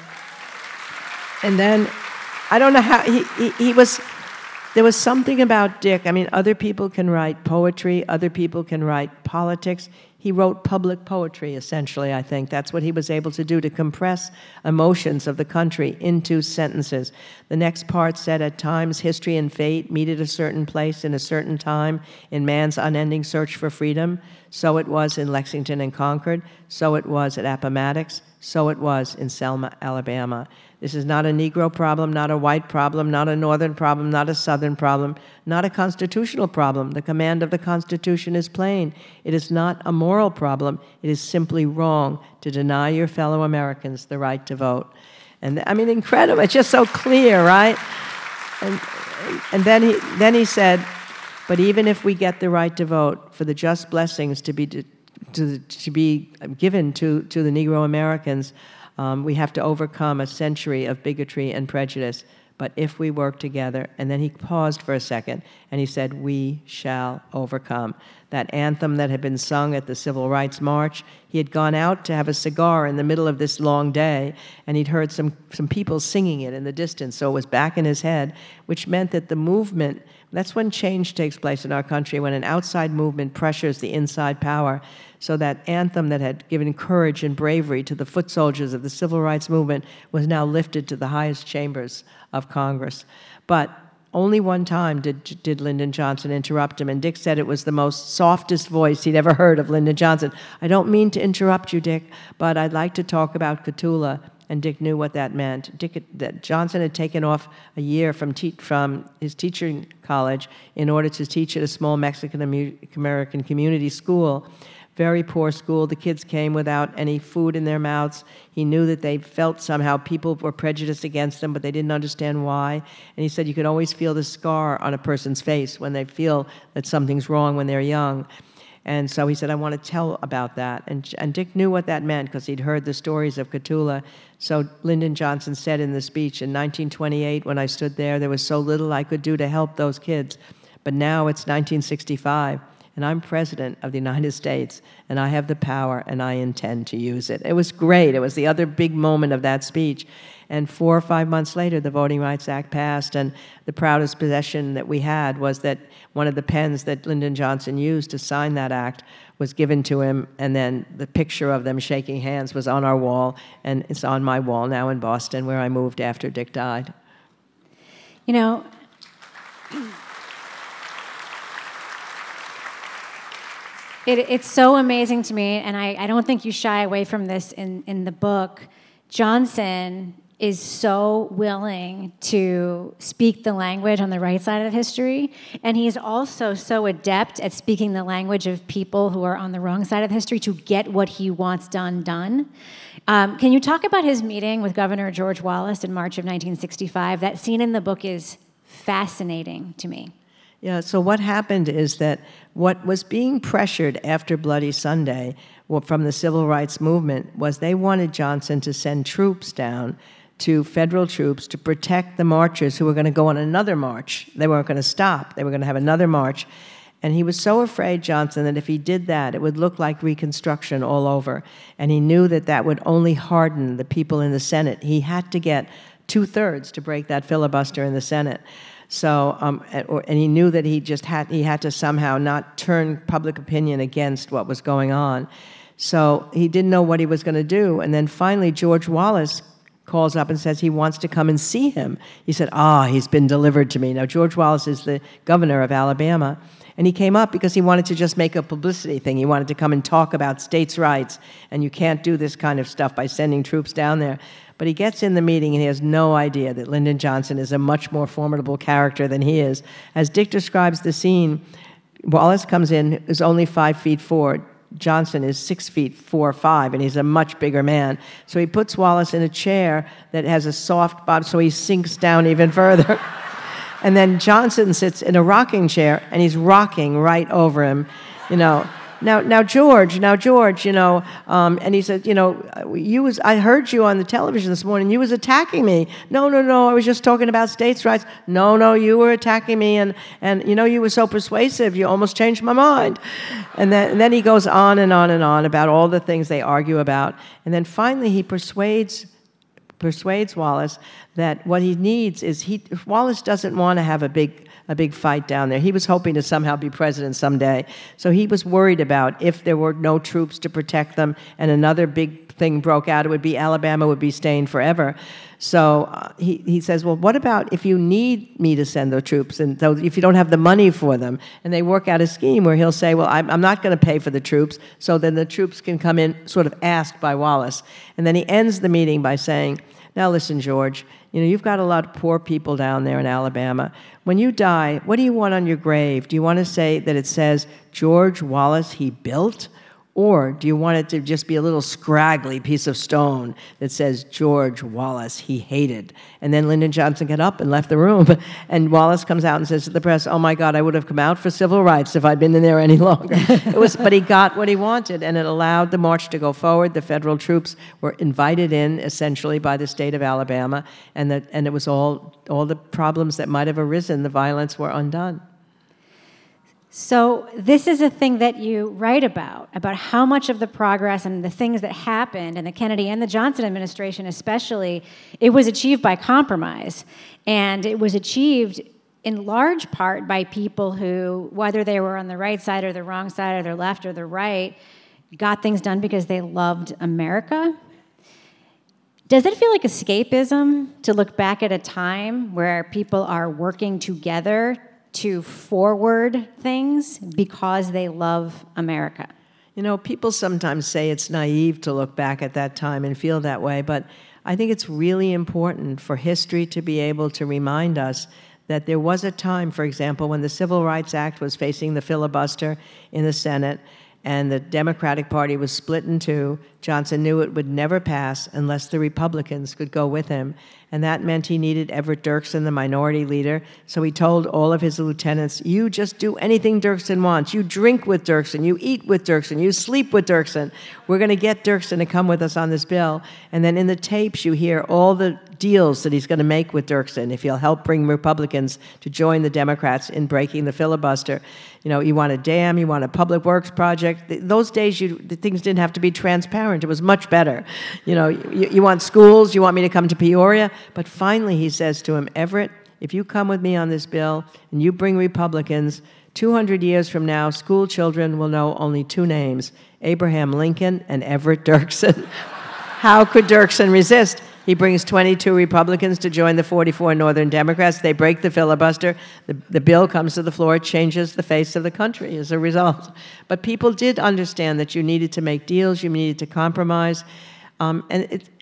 and then, I don't know how, he, he, he was, there was something about Dick. I mean, other people can write poetry, other people can write politics. He wrote public poetry, essentially, I think. That's what he was able to do, to compress emotions of the country into sentences. The next part said, at times, history and fate meet at a certain place in a certain time in man's unending search for freedom. So it was in Lexington and Concord. So it was at Appomattox. So it was in Selma, Alabama. This is not a Negro problem, not a white problem, not a Northern problem, not a Southern problem, not a constitutional problem. The command of the Constitution is plain. It is not a moral problem. It is simply wrong to deny your fellow Americans the right to vote. And I mean, incredible. It's just so clear, right? And, and then he then he said, but even if we get the right to vote, for the just blessings to be to, to be given to, to the Negro Americans, Um, we have to overcome a century of bigotry and prejudice. But if we work together, and then he paused for a second, and he said, we shall overcome. That anthem that had been sung at the Civil Rights March, he had gone out to have a cigar in the middle of this long day, and he'd heard some, some people singing it in the distance, so it was back in his head, which meant that the movement, that's when change takes place in our country, when an outside movement pressures the inside power. So that anthem that had given courage and bravery to the foot soldiers of the civil rights movement was now lifted to the highest chambers of Congress. But only one time did, did Lyndon Johnson interrupt him, and Dick said it was the most softest voice he'd ever heard of Lyndon Johnson. I don't mean to interrupt you, Dick, but I'd like to talk about Cotulla. And Dick knew what that meant. Dick, that Johnson had taken off a year from, te- from his teaching college in order to teach at a small Mexican-American community school. Very poor school. The kids came without any food in their mouths. He knew that they felt somehow people were prejudiced against them, but they didn't understand why. And he said you could always feel the scar on a person's face when they feel that something's wrong when they're young. And so he said, I want to tell about that. And, and Dick knew what that meant because he'd heard the stories of Cotulla. So Lyndon Johnson said in the speech, in nineteen twenty-eight, when I stood there, there was so little I could do to help those kids. But now it's nineteen sixty-five. And I'm president of the United States, and I have the power, and I intend to use it. It was great. It was the other big moment of that speech. And four or five months later, the Voting Rights Act passed, and the proudest possession that we had was that one of the pens that Lyndon Johnson used to sign that act was given to him, and then the picture of them shaking hands was on our wall, and it's on my wall now in Boston, where I moved after Dick died. You know, It, it's so amazing to me, and I, I don't think you shy away from this in, in the book. Johnson is so willing to speak the language on the right side of history, and he's also so adept at speaking the language of people who are on the wrong side of history to get what he wants done done. Um, can you talk about his meeting with Governor George Wallace in March of nineteen sixty-five? That scene in the book is fascinating to me. Yeah, so what happened is that what was being pressured after Bloody Sunday from the civil rights movement was they wanted Johnson to send troops down, to federal troops, to protect the marchers who were going to go on another march. They weren't going to stop. They were going to have another march. And he was so afraid, Johnson, that if he did that, it would look like Reconstruction all over. And he knew that that would only harden the people in the Senate. He had to get two-thirds to break that filibuster in the Senate. So, um, and he knew that he just had, he had to somehow not turn public opinion against what was going on. So he didn't know what he was going to do. And then finally, George Wallace calls up and says he wants to come and see him. He said, ah, he's been delivered to me. Now, George Wallace is the governor of Alabama. And he came up because he wanted to just make a publicity thing. He wanted to come and talk about states' rights. And you can't do this kind of stuff by sending troops down there. But he gets in the meeting and he has no idea that Lyndon Johnson is a much more formidable character than he is. As Dick describes the scene, Wallace comes in, is only five feet four. Johnson is six feet four or five, and he's a much bigger man. So he puts Wallace in a chair that has a soft bottom, so he sinks down even further. And then Johnson sits in a rocking chair, and he's rocking right over him, you know. Now, now George, now George, you know, um, and he said, you know, you was, I heard you on the television this morning. You was attacking me. No, no, no, I was just talking about states' rights. No, no, you were attacking me, and, and you know, you were so persuasive, you almost changed my mind. And then, and then he goes on and on and on about all the things they argue about. And then finally he persuades persuades Wallace that what he needs is, he Wallace doesn't want to have a big a big fight down there. He was hoping to somehow be president someday. So he was worried about if there were no troops to protect them and another big thing broke out, it would be Alabama would be staying forever. So uh, he, he says, well, what about if you need me to send the troops, and so if you don't have the money for them? And they work out a scheme where he'll say, well, I'm, I'm not going to pay for the troops, so then the troops can come in sort of asked by Wallace. And then he ends the meeting by saying, now listen, George, you know, you've got a lot of poor people down there in Alabama. When you die, what do you want on your grave? Do you want to say that it says, George Wallace, he built? Or do you want it to just be a little scraggly piece of stone that says, George Wallace, he hated? And then Lyndon Johnson got up and left the room. And Wallace comes out and says to the press, oh, my God, I would have come out for civil rights if I'd been in there any longer. It was, but he got what he wanted, and it allowed the march to go forward. The federal troops were invited in, essentially, by the state of Alabama, and, the, and it was all, all the problems that might have arisen, the violence, were undone. So this is a thing that you write about, about how much of the progress and the things that happened in the Kennedy and the Johnson administration especially, it was achieved by compromise. And it was achieved in large part by people who, whether they were on the right side or the wrong side or the left or the right, got things done because they loved America. Does it feel like escapism to look back at a time where people are working together to forward things because they love America? You know, people sometimes say it's naive to look back at that time and feel that way, but I think it's really important for history to be able to remind us that there was a time, for example, when the Civil Rights Act was facing the filibuster in the Senate and the Democratic Party was split in two. Johnson knew it would never pass unless the Republicans could go with him. And that meant he needed Everett Dirksen, the minority leader. So he told all of his lieutenants, you just do anything Dirksen wants. You drink with Dirksen. You eat with Dirksen. You sleep with Dirksen. We're going to get Dirksen to come with us on this bill. And then in the tapes, you hear all the deals that he's going to make with Dirksen if he'll help bring Republicans to join the Democrats in breaking the filibuster. You know, you want a dam, you want a public works project. Those days, you, the things didn't have to be transparent. It was much better. You know, you, you want schools, you want me to come to Peoria. But finally, he says to him, Everett, if you come with me on this bill and you bring Republicans, two hundred years from now, school children will know only two names, Abraham Lincoln and Everett Dirksen. How could Dirksen resist? He brings twenty-two Republicans to join the forty-four Northern Democrats. They break the filibuster. The, the bill comes to the floor. It changes the face of the country as a result. But people did understand that you needed to make deals. You needed to compromise. Um, and, it,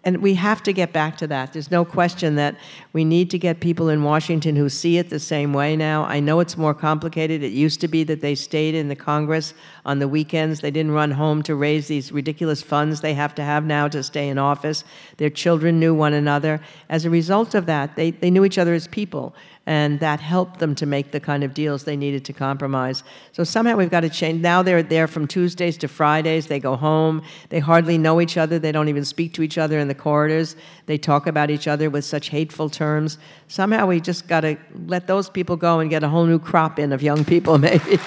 And we have to get back to that. There's no question that we need to get people in Washington who see it the same way now. I know it's more complicated. It used to be that they stayed in the Congress on the weekends. They didn't run home to raise these ridiculous funds they have to have now to stay in office. Their children knew one another. As a result of that, they, they knew each other as people, and that helped them to make the kind of deals they needed to compromise. So somehow we've got to change. Now they're there from Tuesdays to Fridays. They go home. They hardly know each other. They don't even speak to each other in the corridors. They talk about each other with such hateful terms. Somehow we just got to let those people go and get a whole new crop in of young people, maybe.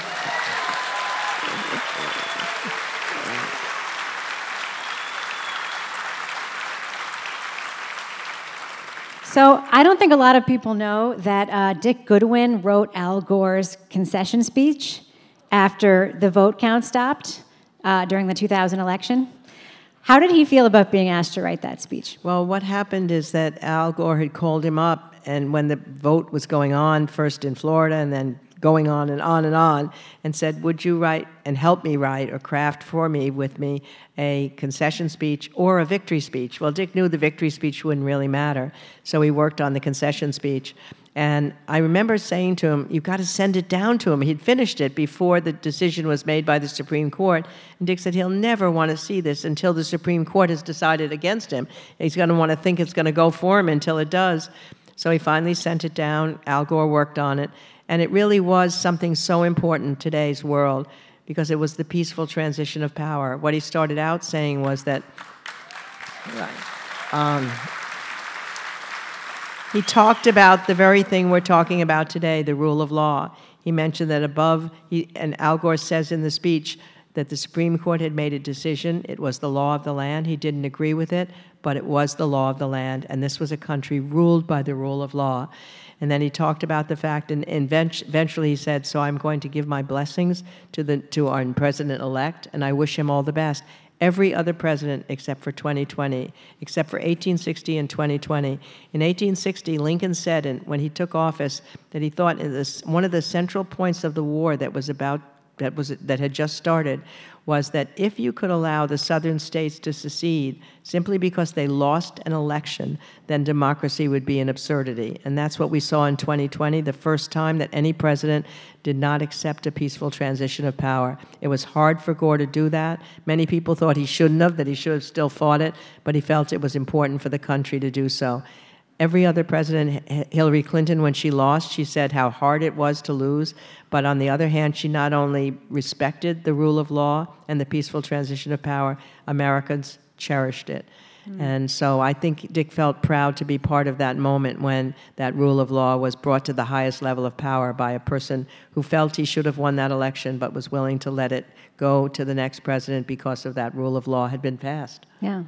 So I don't think a lot of people know that uh, Dick Goodwin wrote Al Gore's concession speech after the vote count stopped uh, during the two thousand election. How did he feel about being asked to write that speech? Well, what happened is that Al Gore had called him up, and when the vote was going on, first in Florida and then going on and on and on, and said, would you write and help me write or craft for me, with me, a concession speech or a victory speech? Well, Dick knew the victory speech wouldn't really matter, so he worked on the concession speech. And I remember saying to him, you've got to send it down to him. He'd finished it before the decision was made by the Supreme Court. And Dick said he'll never want to see this until the Supreme Court has decided against him. He's going to want to think it's going to go for him until it does. So he finally sent it down. Al Gore worked on it. And it really was something so important in today's world because it was the peaceful transition of power. What he started out saying was that um, he talked about the very thing we're talking about today, the rule of law. He mentioned that above, he, and Al Gore says in the speech that the Supreme Court had made a decision. It was the law of the land. He didn't agree with it, but it was the law of the land, and this was a country ruled by the rule of law. And then he talked about the fact, and, and eventually he said, so I'm going to give my blessings to the to our president-elect, and I wish him all the best. Every other president except for twenty twenty, except for eighteen sixty and twenty twenty. In eighteen sixty, Lincoln said, and when he took office, that he thought this, one of the central points of the war that was about that was that had just started was that if you could allow the southern states to secede simply because they lost an election, then democracy would be an absurdity. And that's what we saw in twenty twenty, the first time that any president did not accept a peaceful transition of power. It was hard for Gore to do that. Many people thought he shouldn't have, that he should have still fought it, but he felt it was important for the country to do so. Every other president, Hillary Clinton, when she lost, she said how hard it was to lose. But on the other hand, she not only respected the rule of law and the peaceful transition of power, Americans cherished it. Mm. And so I think Dick felt proud to be part of that moment when that rule of law was brought to the highest level of power by a person who felt he should have won that election but was willing to let it go to the next president because of that rule of law had been passed. Yeah.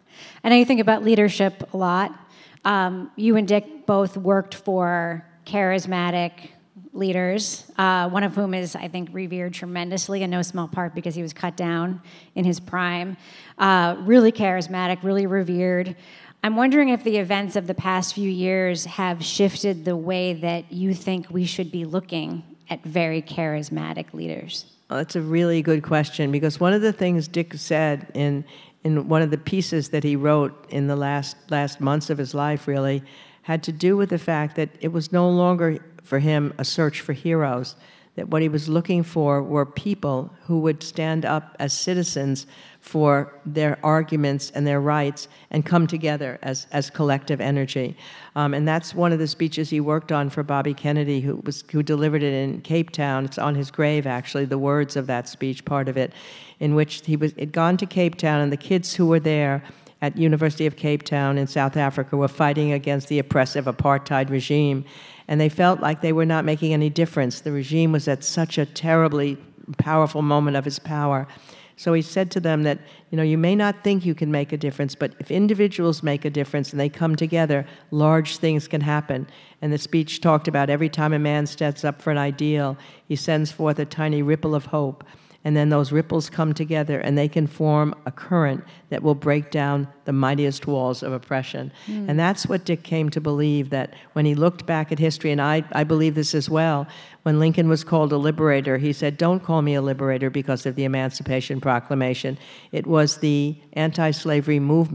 I know you think about leadership a lot. Um, you and Dick both worked for charismatic leaders, uh, one of whom is, I think, revered tremendously in no small part because he was cut down in his prime. Uh, really charismatic, really revered. I'm wondering if the events of the past few years have shifted the way that you think we should be looking at very charismatic leaders. Well, that's a really good question, because one of the things Dick said in in one of the pieces that he wrote in the last last months of his life, really, had to do with the fact that it was no longer for him a search for heroes, that what he was looking for were people who would stand up as citizens for their arguments and their rights and come together as, as collective energy. Um, and that's one of the speeches he worked on for Bobby Kennedy, who was who delivered it in Cape Town. It's on his grave, actually, the words of that speech, part of it, in which he was had gone to Cape Town, and the kids who were there at University of Cape Town in South Africa were fighting against the oppressive apartheid regime, and they felt like they were not making any difference. The regime was at such a terribly powerful moment of its power. So he said to them that, you know, you may not think you can make a difference, but if individuals make a difference and they come together, large things can happen. And the speech talked about every time a man steps up for an ideal, he sends forth a tiny ripple of hope. And then those ripples come together and they can form a current that will break down the mightiest walls of oppression. Mm. And that's what Dick came to believe, that when he looked back at history, and I, I believe this as well, when Lincoln was called a liberator, he said, don't call me a liberator because of the Emancipation Proclamation. It was the anti-slavery movement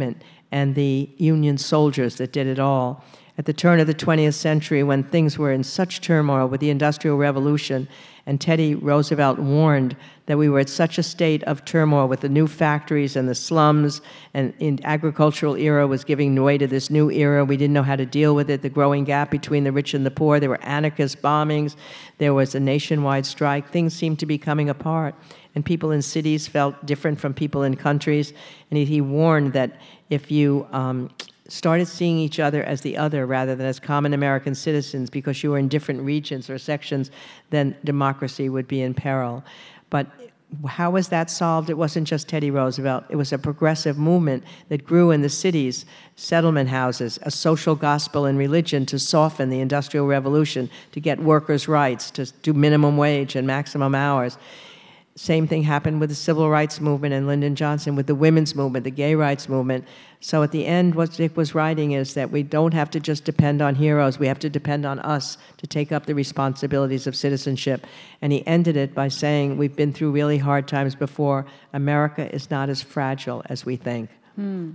and the Union soldiers that did it all. At the turn of the twentieth century, when things were in such turmoil with the Industrial Revolution, and Teddy Roosevelt warned that we were at such a state of turmoil with the new factories and the slums, and in agricultural era was giving way to this new era. We didn't know how to deal with it, the growing gap between the rich and the poor. There were anarchist bombings. There was a nationwide strike. Things seemed to be coming apart, and people in cities felt different from people in countries. And he, he warned that if you um, started seeing each other as the other rather than as common American citizens because you were in different regions or sections, then democracy would be in peril. But how was that solved? It wasn't just Teddy Roosevelt. It was a progressive movement that grew in the cities, settlement houses, a social gospel and religion to soften the Industrial Revolution, to get workers' rights, to do minimum wage and maximum hours. Same thing happened with the Civil Rights Movement and Lyndon Johnson, with the women's movement, the gay rights movement. So at the end, what Dick was writing is that we don't have to just depend on heroes. We have to depend on us to take up the responsibilities of citizenship. And he ended it by saying, we've been through really hard times before. America is not as fragile as we think. Hmm.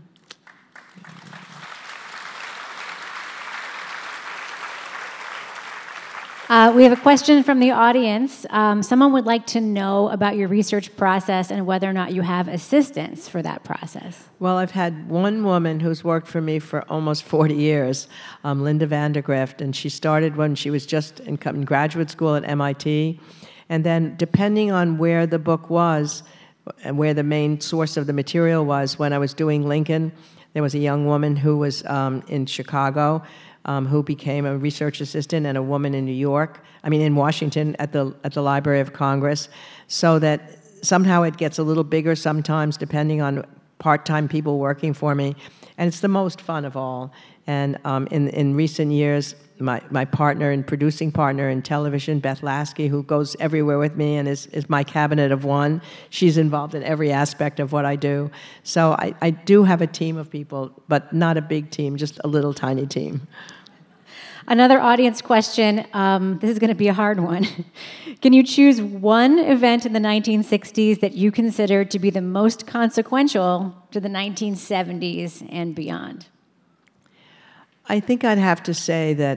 Uh, we have a question from the audience. Um, someone would like to know about your research process and whether or not you have assistance for that process. Well, I've had one woman who's worked for me for almost forty years, um, Linda Vandergrift, and she started when she was just in, in graduate school at M I T. And then depending on where the book was and where the main source of the material was, when I was doing Lincoln, there was a young woman who was um, in Chicago, Um, who became a research assistant, and a woman in New York, I mean in Washington at the at the Library of Congress, so that somehow it gets a little bigger sometimes depending on part-time people working for me, and it's the most fun of all. And um, in, in recent years, my, my partner and producing partner in television, Beth Lasky, who goes everywhere with me and is, is my cabinet of one, she's involved in every aspect of what I do. So I, I do have a team of people, but not a big team, just a little tiny team. Another audience question. Um, this is going to be a hard one. Can you choose one event in the nineteen sixties that you consider to be the most consequential to the nineteen seventies and beyond? I think I'd have to say that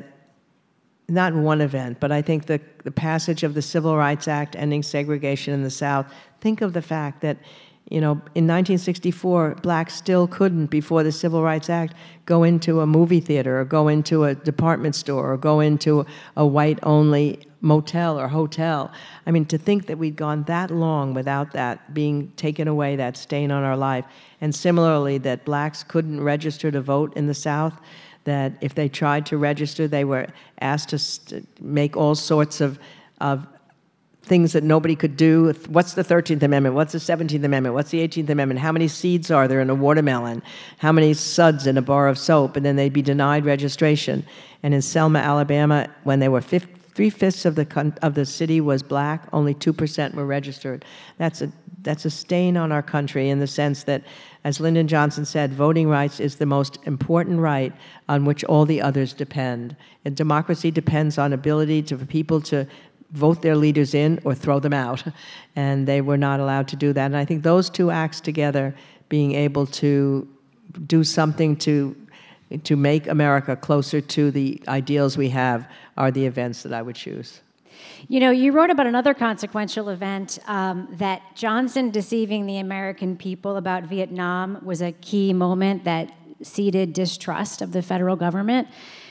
not one event, but I think the, the passage of the Civil Rights Act ending segregation in the South. Think of the fact that, you know, in nineteen sixty-four, blacks still couldn't, before the Civil Rights Act, go into a movie theater or go into a department store or go into a white-only motel or hotel. I mean, to think that we'd gone that long without that being taken away, that stain on our life. And similarly, that blacks couldn't register to vote in the South, that if they tried to register, they were asked to st- make all sorts of, of things that nobody could do. What's the thirteenth Amendment? What's the seventeenth Amendment? What's the eighteenth Amendment? How many seeds are there in a watermelon? How many suds in a bar of soap? And then they'd be denied registration. And in Selma, Alabama, when they were fifth, three-fifths of the con- of the city was black, only two percent were registered. That's a that's a stain on our country in the sense that, as Lyndon Johnson said, voting rights is the most important right on which all the others depend. And democracy depends on ability to, for people to vote their leaders in or throw them out. And they were not allowed to do that. And I think those two acts together, being able to do something to to make America closer to the ideals we have, are the events that I would choose. You know, you wrote about another consequential event, um, that Johnson deceiving the American people about Vietnam was a key moment that seeded distrust of the federal government.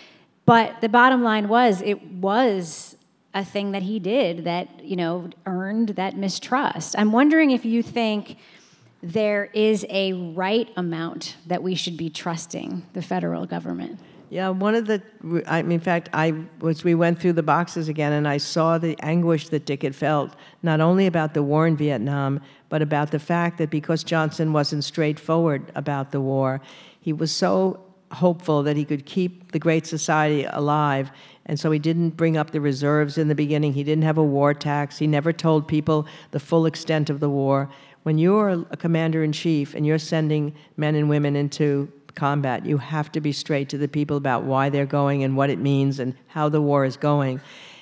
But the bottom line was, it was a thing that he did that, you know, earned that mistrust. I'm wondering if you think there is a right amount that we should be trusting the federal government. Yeah, one of the, I mean, in fact, I was, we went through the boxes again, and I saw the anguish that Dick had felt, not only about the war in Vietnam, but about the fact that because Johnson wasn't straightforward about the war, he was so hopeful that he could keep the Great Society alive, and so he didn't bring up the reserves in the beginning. He didn't have a war tax. He never told people the full extent of the war. When you're a commander-in-chief and you're sending men and women into combat, you have to be straight to the people about why they're going and what it means and how the war is going.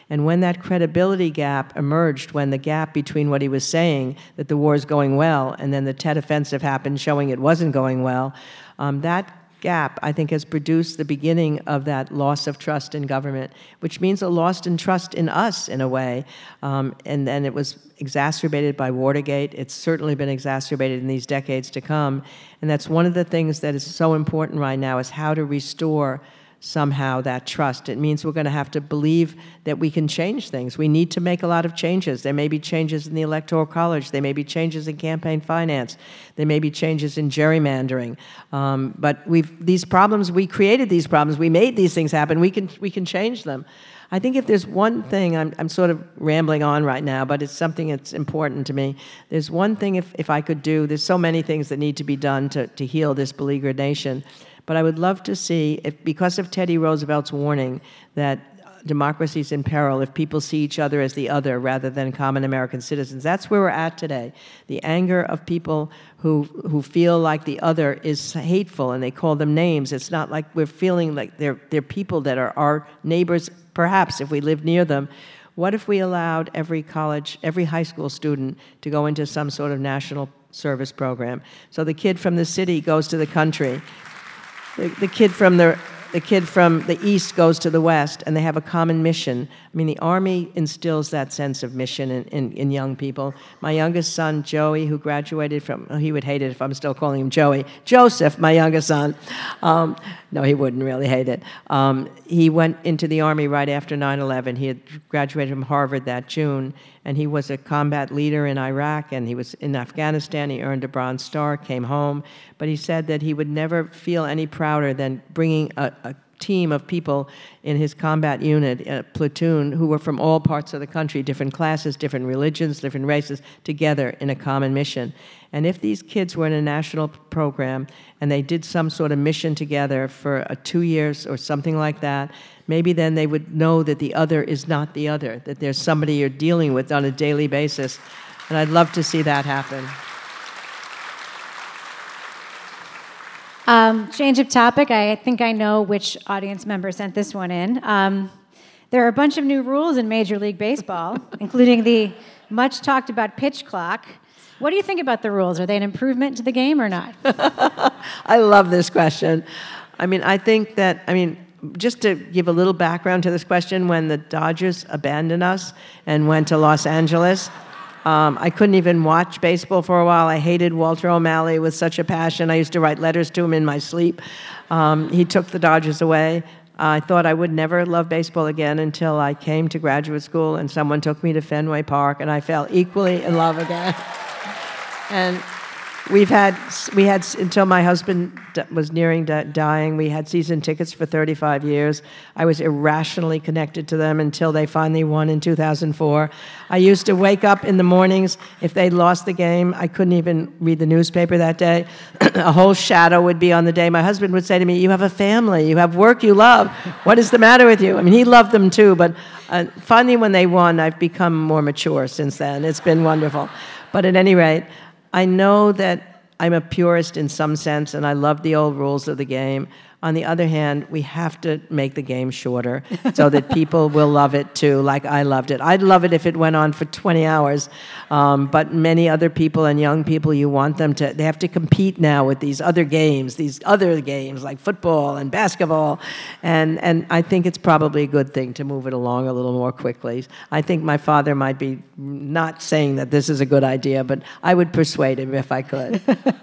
And when that credibility gap emerged, when the gap between what he was saying, that the war is going well, and then the Tet Offensive happened showing it wasn't going well, um, that gap, I think, has produced the beginning of that loss of trust in government, which means a loss in trust in us, in a way. Um, and then it was exacerbated by Watergate. It's certainly been exacerbated in these decades to come. And that's one of the things that is so important right now, is how to restore somehow that trust. It means we're going to have to believe that we can change things. We need to make a lot of changes. There may be changes in the Electoral College. There may be changes in campaign finance. There may be changes in gerrymandering. Um, but we've these problems, we created these problems. We made these things happen. We can we can change them. I think if there's one thing, I'm, I'm sort of rambling on right now, but it's something that's important to me. There's one thing if, if I could do, there's so many things that need to be done to, to heal this beleaguered nation. But I would love to see, if, because of Teddy Roosevelt's warning that democracy is in peril if people see each other as the other rather than common American citizens. That's where we're at today. The anger of people who who feel like the other is hateful and they call them names. It's not like we're feeling like they're, they're people that are our neighbors, perhaps, if we live near them. What if we allowed every college, every high school student to go into some sort of national service program? So the kid from the city goes to the country. The, the kid from the the kid from the East goes to the West, and they have a common mission. I mean, the Army instills that sense of mission in, in, in young people. My youngest son, Joey, who graduated from, oh, he would hate it if I'm still calling him Joey. Joseph, my youngest son. Um, no, he wouldn't really hate it. Um, he went into the Army right after nine eleven. He had graduated from Harvard that June, and he was a combat leader in Iraq, and he was in Afghanistan. He earned a Bronze Star, came home. But he said that he would never feel any prouder than bringing a, a team of people in his combat unit, a platoon, who were from all parts of the country, different classes, different religions, different races, together in a common mission. And if these kids were in a national program and they did some sort of mission together for a two years or something like that, maybe then they would know that the other is not the other, that there's somebody you're dealing with on a daily basis. And I'd love to see that happen. Um, change of topic. I think I know which audience member sent this one in. Um, there are a bunch of new rules in Major League Baseball, including the much talked about pitch clock. What do you think about the rules? Are they an improvement to the game or not? I love this question. I mean, I think that, I mean, just to give a little background to this question, when the Dodgers abandoned us and went to Los Angeles, Um, I couldn't even watch baseball for a while. I hated Walter O'Malley with such a passion. I used to write letters to him in my sleep. Um, he took the Dodgers away. Uh, I thought I would never love baseball again until I came to graduate school and someone took me to Fenway Park, and I fell equally in love again. And we've had, we had, until my husband was nearing dying, we had season tickets for thirty-five years. I was irrationally connected to them until they finally won in two thousand four. I used to wake up in the mornings. If they lost the game, I couldn't even read the newspaper that day. A whole shadow would be on the day. My husband would say to me, "You have a family, you have work you love. What is the matter with you?" I mean, he loved them too, but uh, finally when they won, I've become more mature since then. It's been wonderful. But at any rate, I know that I'm a purist in some sense, and I love the old rules of the game. On the other hand, we have to make the game shorter so that people will love it too, like I loved it. I'd love it if it went on for twenty hours, um, but many other people and young people, you want them to, they have to compete now with these other games, these other games like football and basketball, and, and I think it's probably a good thing to move it along a little more quickly. I think my father might be not saying that this is a good idea, but I would persuade him if I could.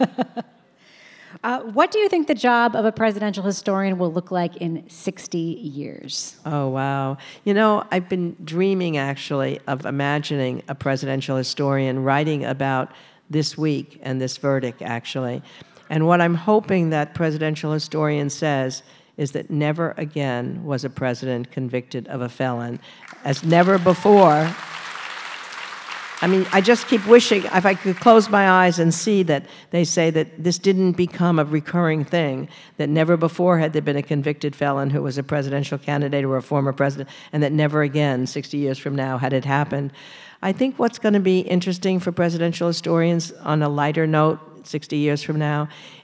Uh, what do you think the job of a presidential historian will look like in sixty years? Oh, wow. You know, I've been dreaming, actually, of imagining a presidential historian writing about this week and this verdict, actually. And what I'm hoping that presidential historian says is that never again was a president convicted of a felon, as never before. I mean, I just keep wishing, if I could close my eyes and see that they say that this didn't become a recurring thing, that never before had there been a convicted felon who was a presidential candidate or a former president, and that never again, sixty years from now, had it happened. I think what's going to be interesting for presidential historians on a lighter note, sixty years from now,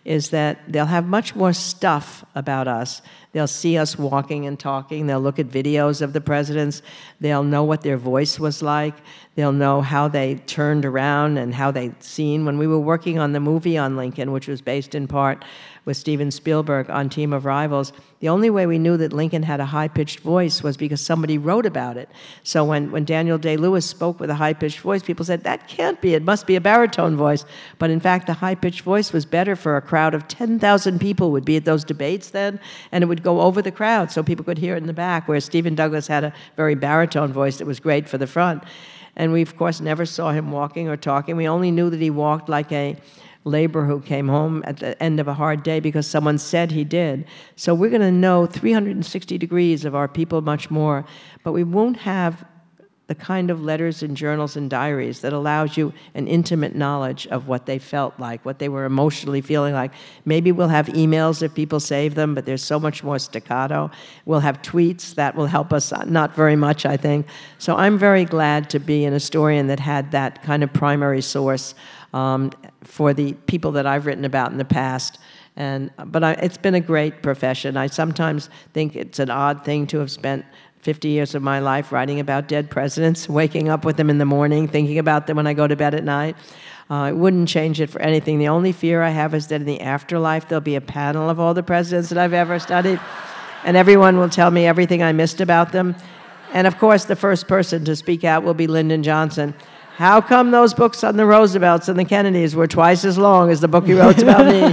is that they'll have much more stuff about us. They'll see us walking and talking. They'll look at videos of the presidents. They'll know what their voice was like. They'll know how they turned around and how they'd seen. When we were working on the movie on Lincoln, which was based in part with Steven Spielberg on Team of Rivals, the only way we knew that Lincoln had a high-pitched voice was because somebody wrote about it. So when, when Daniel Day-Lewis spoke with a high-pitched voice, people said, that can't be, it must be a baritone voice. But in fact, the high-pitched voice was better for a crowd of ten thousand people would be at those debates then, and it would go over the crowd so people could hear it in the back, whereas Stephen Douglas had a very baritone voice that was great for the front. And we, of course, never saw him walking or talking. We only knew that he walked like a laborer who came home at the end of a hard day because someone said he did. So we're going to know three hundred sixty degrees of our people much more, but we won't have the kind of letters and journals and diaries that allows you an intimate knowledge of what they felt like, what they were emotionally feeling like. Maybe we'll have emails if people save them, but there's so much more staccato. We'll have tweets that will help us, not very much, I think. So I'm very glad to be an historian that had that kind of primary source um, for the people that I've written about in the past. And but I, it's been a great profession. I sometimes think it's an odd thing to have spent fifty years of my life writing about dead presidents, waking up with them in the morning, thinking about them when I go to bed at night. Uh, I wouldn't change it for anything. The only fear I have is that in the afterlife, there'll be a panel of all the presidents that I've ever studied, and everyone will tell me everything I missed about them. And of course, the first person to speak out will be Lyndon Johnson. How come those books on the Roosevelts and the Kennedys were twice as long as the book he wrote about me?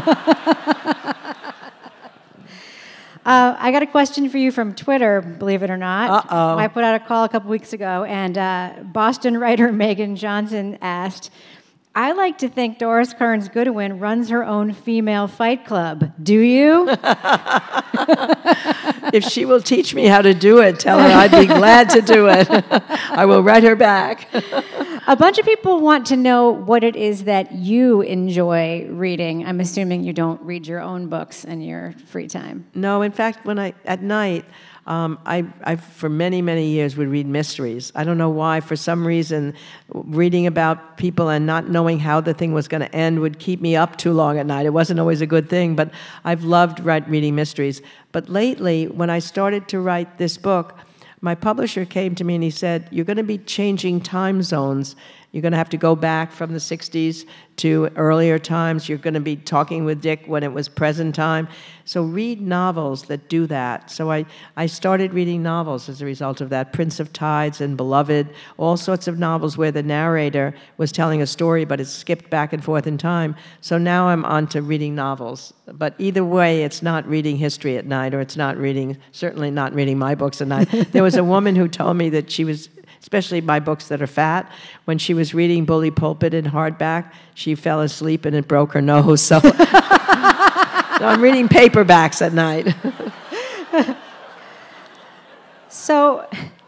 Uh, I got a question for you from Twitter, believe it or not. Uh-oh. I put out a call a couple weeks ago, and uh, Boston writer Megan Johnson asked, I like to think Doris Kearns Goodwin runs her own female fight club. Do you? If she will teach me how to do it, tell her I'd be glad to do it. I will write her back. A bunch of people want to know what it is that you enjoy reading. I'm assuming you don't read your own books in your free time. No, in fact, when I at night, um, I, I for many many years would read mysteries. I don't know why. For some reason, reading about people and not knowing how the thing was going to end would keep me up too long at night. It wasn't always a good thing, but I've loved write, reading mysteries. But lately, when I started to write this book, my publisher came to me and he said, you're going to be changing time zones. You're going to have to go back from the sixties to earlier times. You're going to be talking with Dick when it was present time. So read novels that do that. So I, I started reading novels as a result of that. Prince of Tides and Beloved, all sorts of novels where the narrator was telling a story, but it skipped back and forth in time. So now I'm on to reading novels. But either way, it's not reading history at night, or it's not reading, certainly not reading my books at night. There was a woman who told me that she was, especially my books that are fat, when she was reading Bully Pulpit in hardback, she fell asleep and it broke her nose. So, so I'm reading paperbacks at night. So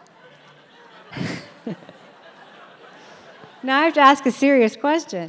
now I have to ask a serious question.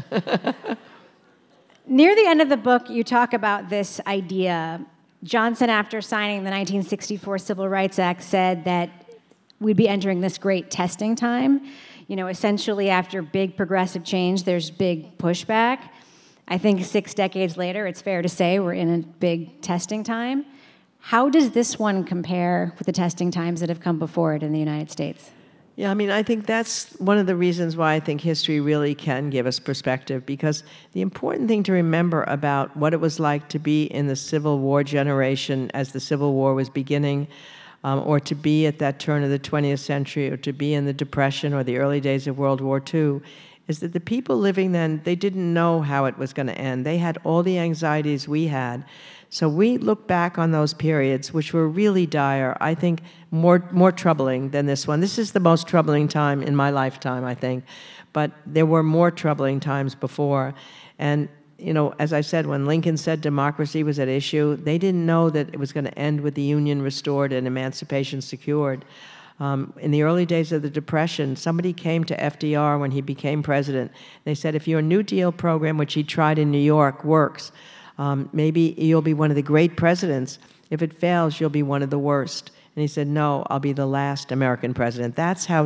Near the end of the book, you talk about this idea. Johnson, after signing the nineteen sixty-four Civil Rights Act, said that we'd be entering this great testing time. You know, essentially after big progressive change, there's big pushback. I think six decades later, it's fair to say we're in a big testing time. How does this one compare with the testing times that have come before it in the United States? Yeah, I mean, I think that's one of the reasons why I think history really can give us perspective, because the important thing to remember about what it was like to be in the Civil War generation as the Civil War was beginning, um, or to be at that turn of the twentieth century, or to be in the Depression or the early days of World War Two, is that the people living then, they didn't know how it was going to end. They had all the anxieties we had. So we look back on those periods, which were really dire, I think more more troubling than this one. This is the most troubling time in my lifetime, I think. But there were more troubling times before. And, you know, as I said, when Lincoln said democracy was at issue, they didn't know that it was going to end with the Union restored and emancipation secured. Um, in the early days of the Depression, somebody came to F D R when he became president. They said, if your New Deal program, which he tried in New York, works, Um, maybe you'll be one of the great presidents. If it fails, you'll be one of the worst. And he said, no, I'll be the last American president. That's how t-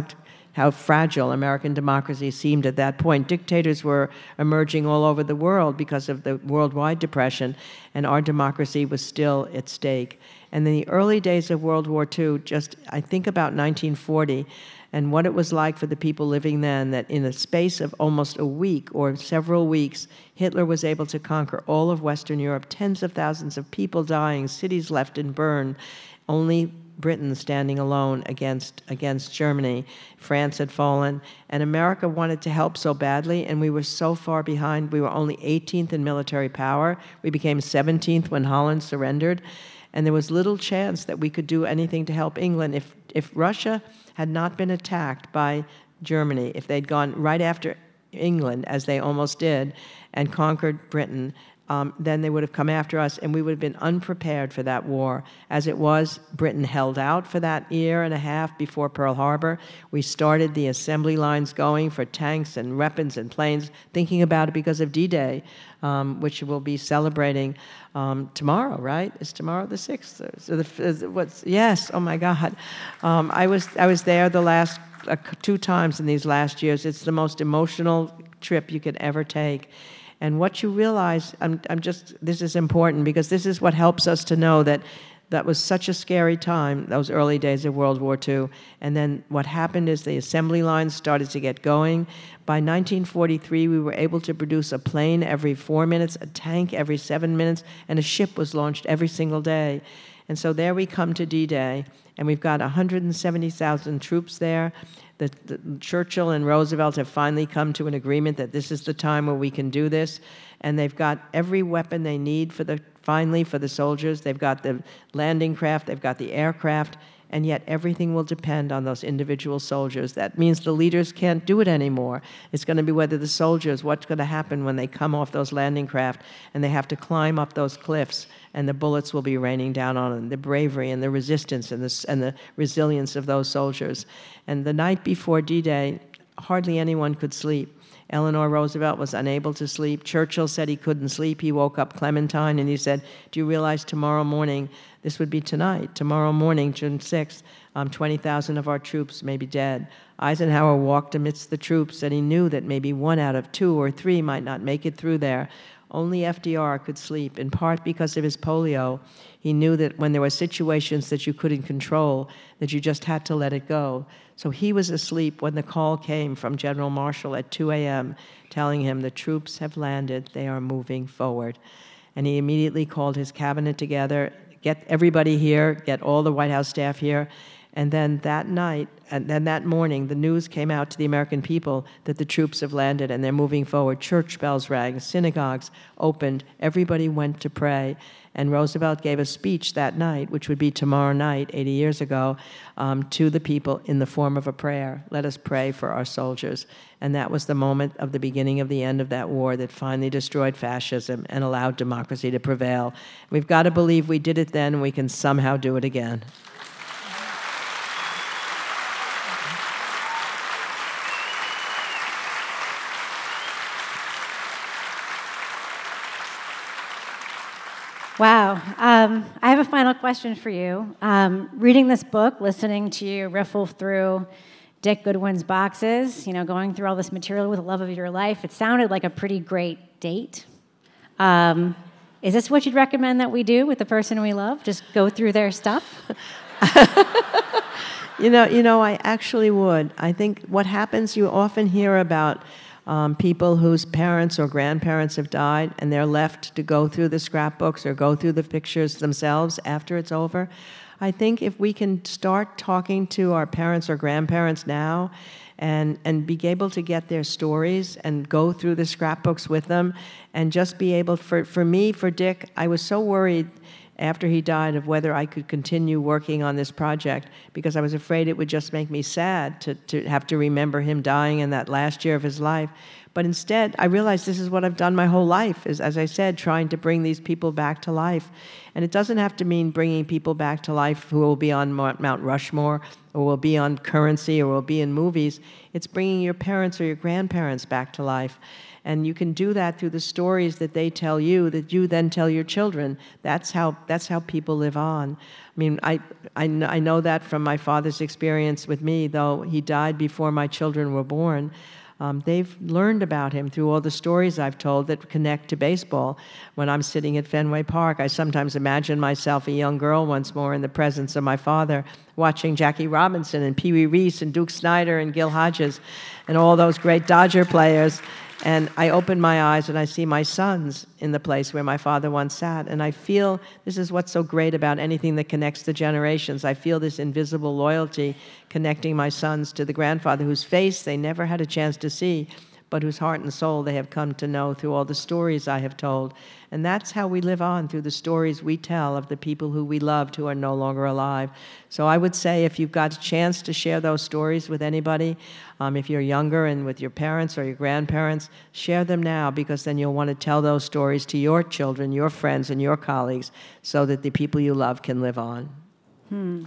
how fragile American democracy seemed at that point. Dictators were emerging all over the world because of the worldwide depression, and our democracy was still at stake. And in the early days of World War Two, just I think about nineteen forty, and what it was like for the people living then, that in a space of almost a week or several weeks, Hitler was able to conquer all of Western Europe, tens of thousands of people dying, cities left and burned, only Britain standing alone against against Germany. France had fallen, and America wanted to help so badly, and we were so far behind. We were only eighteenth in military power. We became seventeenth when Holland surrendered, and there was little chance that we could do anything to help England. If if Russia had not been attacked by Germany, if they'd gone right after England, as they almost did, and conquered Britain, Um, then they would have come after us, and we would have been unprepared for that war. As it was, Britain held out for that year and a half before Pearl Harbor. We started the assembly lines going for tanks and weapons and planes, thinking about it because of D-Day, um, which we'll be celebrating um, tomorrow, right? Is tomorrow the sixth? So the, is, what's, yes, oh my God. Um, I was I was there the last uh, two times in these last years. It's the most emotional trip you could ever take. And what you realize, I'm, I'm just, this is important because this is what helps us to know that that was such a scary time, those early days of World War Two. And then what happened is the assembly lines started to get going. By nineteen forty-three, we were able to produce a plane every four minutes, a tank every seven minutes, and a ship was launched every single day. And so there we come to D-Day, and we've got one hundred seventy thousand troops there. The, the, Churchill and Roosevelt have finally come to an agreement that this is the time where we can do this, and they've got every weapon they need for the finally for the soldiers. They've got the landing craft, they've got the aircraft, and yet everything will depend on those individual soldiers. That means the leaders can't do it anymore. It's going to be whether the soldiers, what's going to happen when they come off those landing craft and they have to climb up those cliffs, and the bullets will be raining down on them, the bravery and the resistance and the, and the resilience of those soldiers. And the night before D-Day, hardly anyone could sleep. Eleanor Roosevelt was unable to sleep. Churchill said he couldn't sleep. He woke up Clementine and he said, do you realize tomorrow morning, this would be tonight, tomorrow morning, June sixth, um, twenty thousand of our troops may be dead. Eisenhower walked amidst the troops, and he knew that maybe one out of two or three might not make it through there. Only F D R could sleep, in part because of his polio. He knew that when there were situations that you couldn't control, that you just had to let it go. So he was asleep when the call came from General Marshall at two a.m., telling him the troops have landed, they are moving forward. And he immediately called his cabinet together, get everybody here, get all the White House staff here. And then that night, and then that morning, the news came out to the American people that the troops have landed and they're moving forward. Church bells rang, synagogues opened, everybody went to pray. And Roosevelt gave a speech that night, which would be tomorrow night, eighty years ago, um, to the people in the form of a prayer. Let us pray for our soldiers. And that was the moment of the beginning of the end of that war that finally destroyed fascism and allowed democracy to prevail. We've got to believe we did it then, and we can somehow do it again. Wow. Um, I have a final question for you. Um, reading this book, listening to you riffle through Dick Goodwin's boxes, you know, going through all this material with the love of your life, it sounded like a pretty great date. Um, is this what you'd recommend that we do with the person we love? Just go through their stuff? you know, you know, I actually would. I think what happens, you often hear about Um, people whose parents or grandparents have died and they're left to go through the scrapbooks or go through the pictures themselves after it's over. I think if we can start talking to our parents or grandparents now and, and be able to get their stories and go through the scrapbooks with them and just be able, for, for me, for Dick, I was so worried after he died of whether I could continue working on this project because I was afraid it would just make me sad to, to have to remember him dying in that last year of his life. But instead, I realized this is what I've done my whole life, is, as I said, trying to bring these people back to life. And it doesn't have to mean bringing people back to life who will be on Mount Rushmore or will be on Currency or will be in movies. It's bringing your parents or your grandparents back to life. And you can do that through the stories that they tell you, that you then tell your children. That's how that's how people live on. I mean, I, I, I know that from my father's experience with me, though he died before my children were born. Um, they've learned about him through all the stories I've told that connect to baseball. When I'm sitting at Fenway Park, I sometimes imagine myself a young girl once more in the presence of my father, watching Jackie Robinson and Pee Wee Reese and Duke Snider and Gil Hodges and all those great Dodger players. And I open my eyes and I see my sons in the place where my father once sat. And I feel, this is what's so great about anything that connects the generations, I feel this invisible loyalty connecting my sons to the grandfather whose face they never had a chance to see, but whose heart and soul they have come to know through all the stories I have told. And that's how we live on, through the stories we tell of the people who we loved who are no longer alive. So I would say if you've got a chance to share those stories with anybody, um, if you're younger and with your parents or your grandparents, share them now, because then you'll want to tell those stories to your children, your friends, and your colleagues, so that the people you love can live on. Hmm.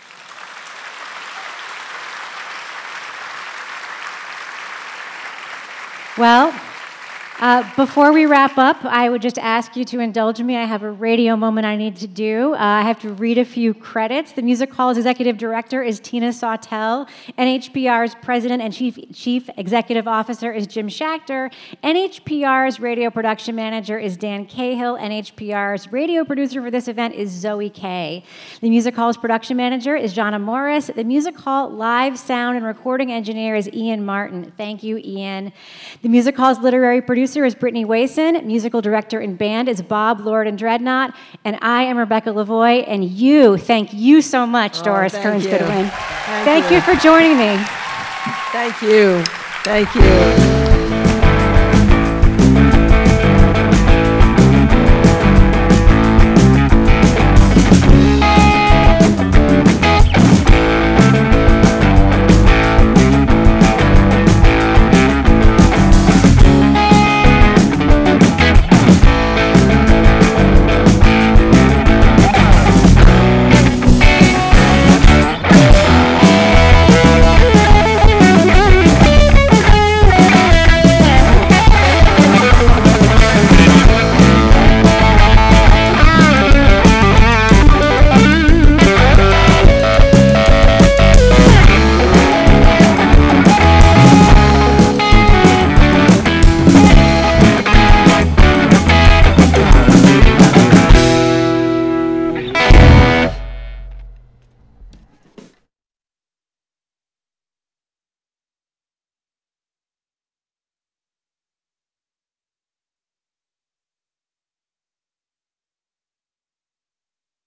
Well, uh, before we wrap up, I would just ask you to indulge me. I have a radio moment I need to do. Uh, I have to read a few credits. The Music Hall's executive director is Tina Sawtelle. N H P R's president and chief, chief executive officer is Jim Schachter. N H P R's radio production manager is Dan Cahill. N H P R's radio producer for this event is Zoe Kay. The Music Hall's production manager is Jonna Morris. The Music Hall live sound and recording engineer is Ian Martin. Thank you, Ian. The Music Hall's literary producer is Brittany Wason. Musical director and band is Bob Lord and Dreadnought. And I am Rebecca Lavoie. And you, thank you so much, oh, Doris Kearns Goodwin. Thank, thank you. you for joining me. Thank you. Thank you.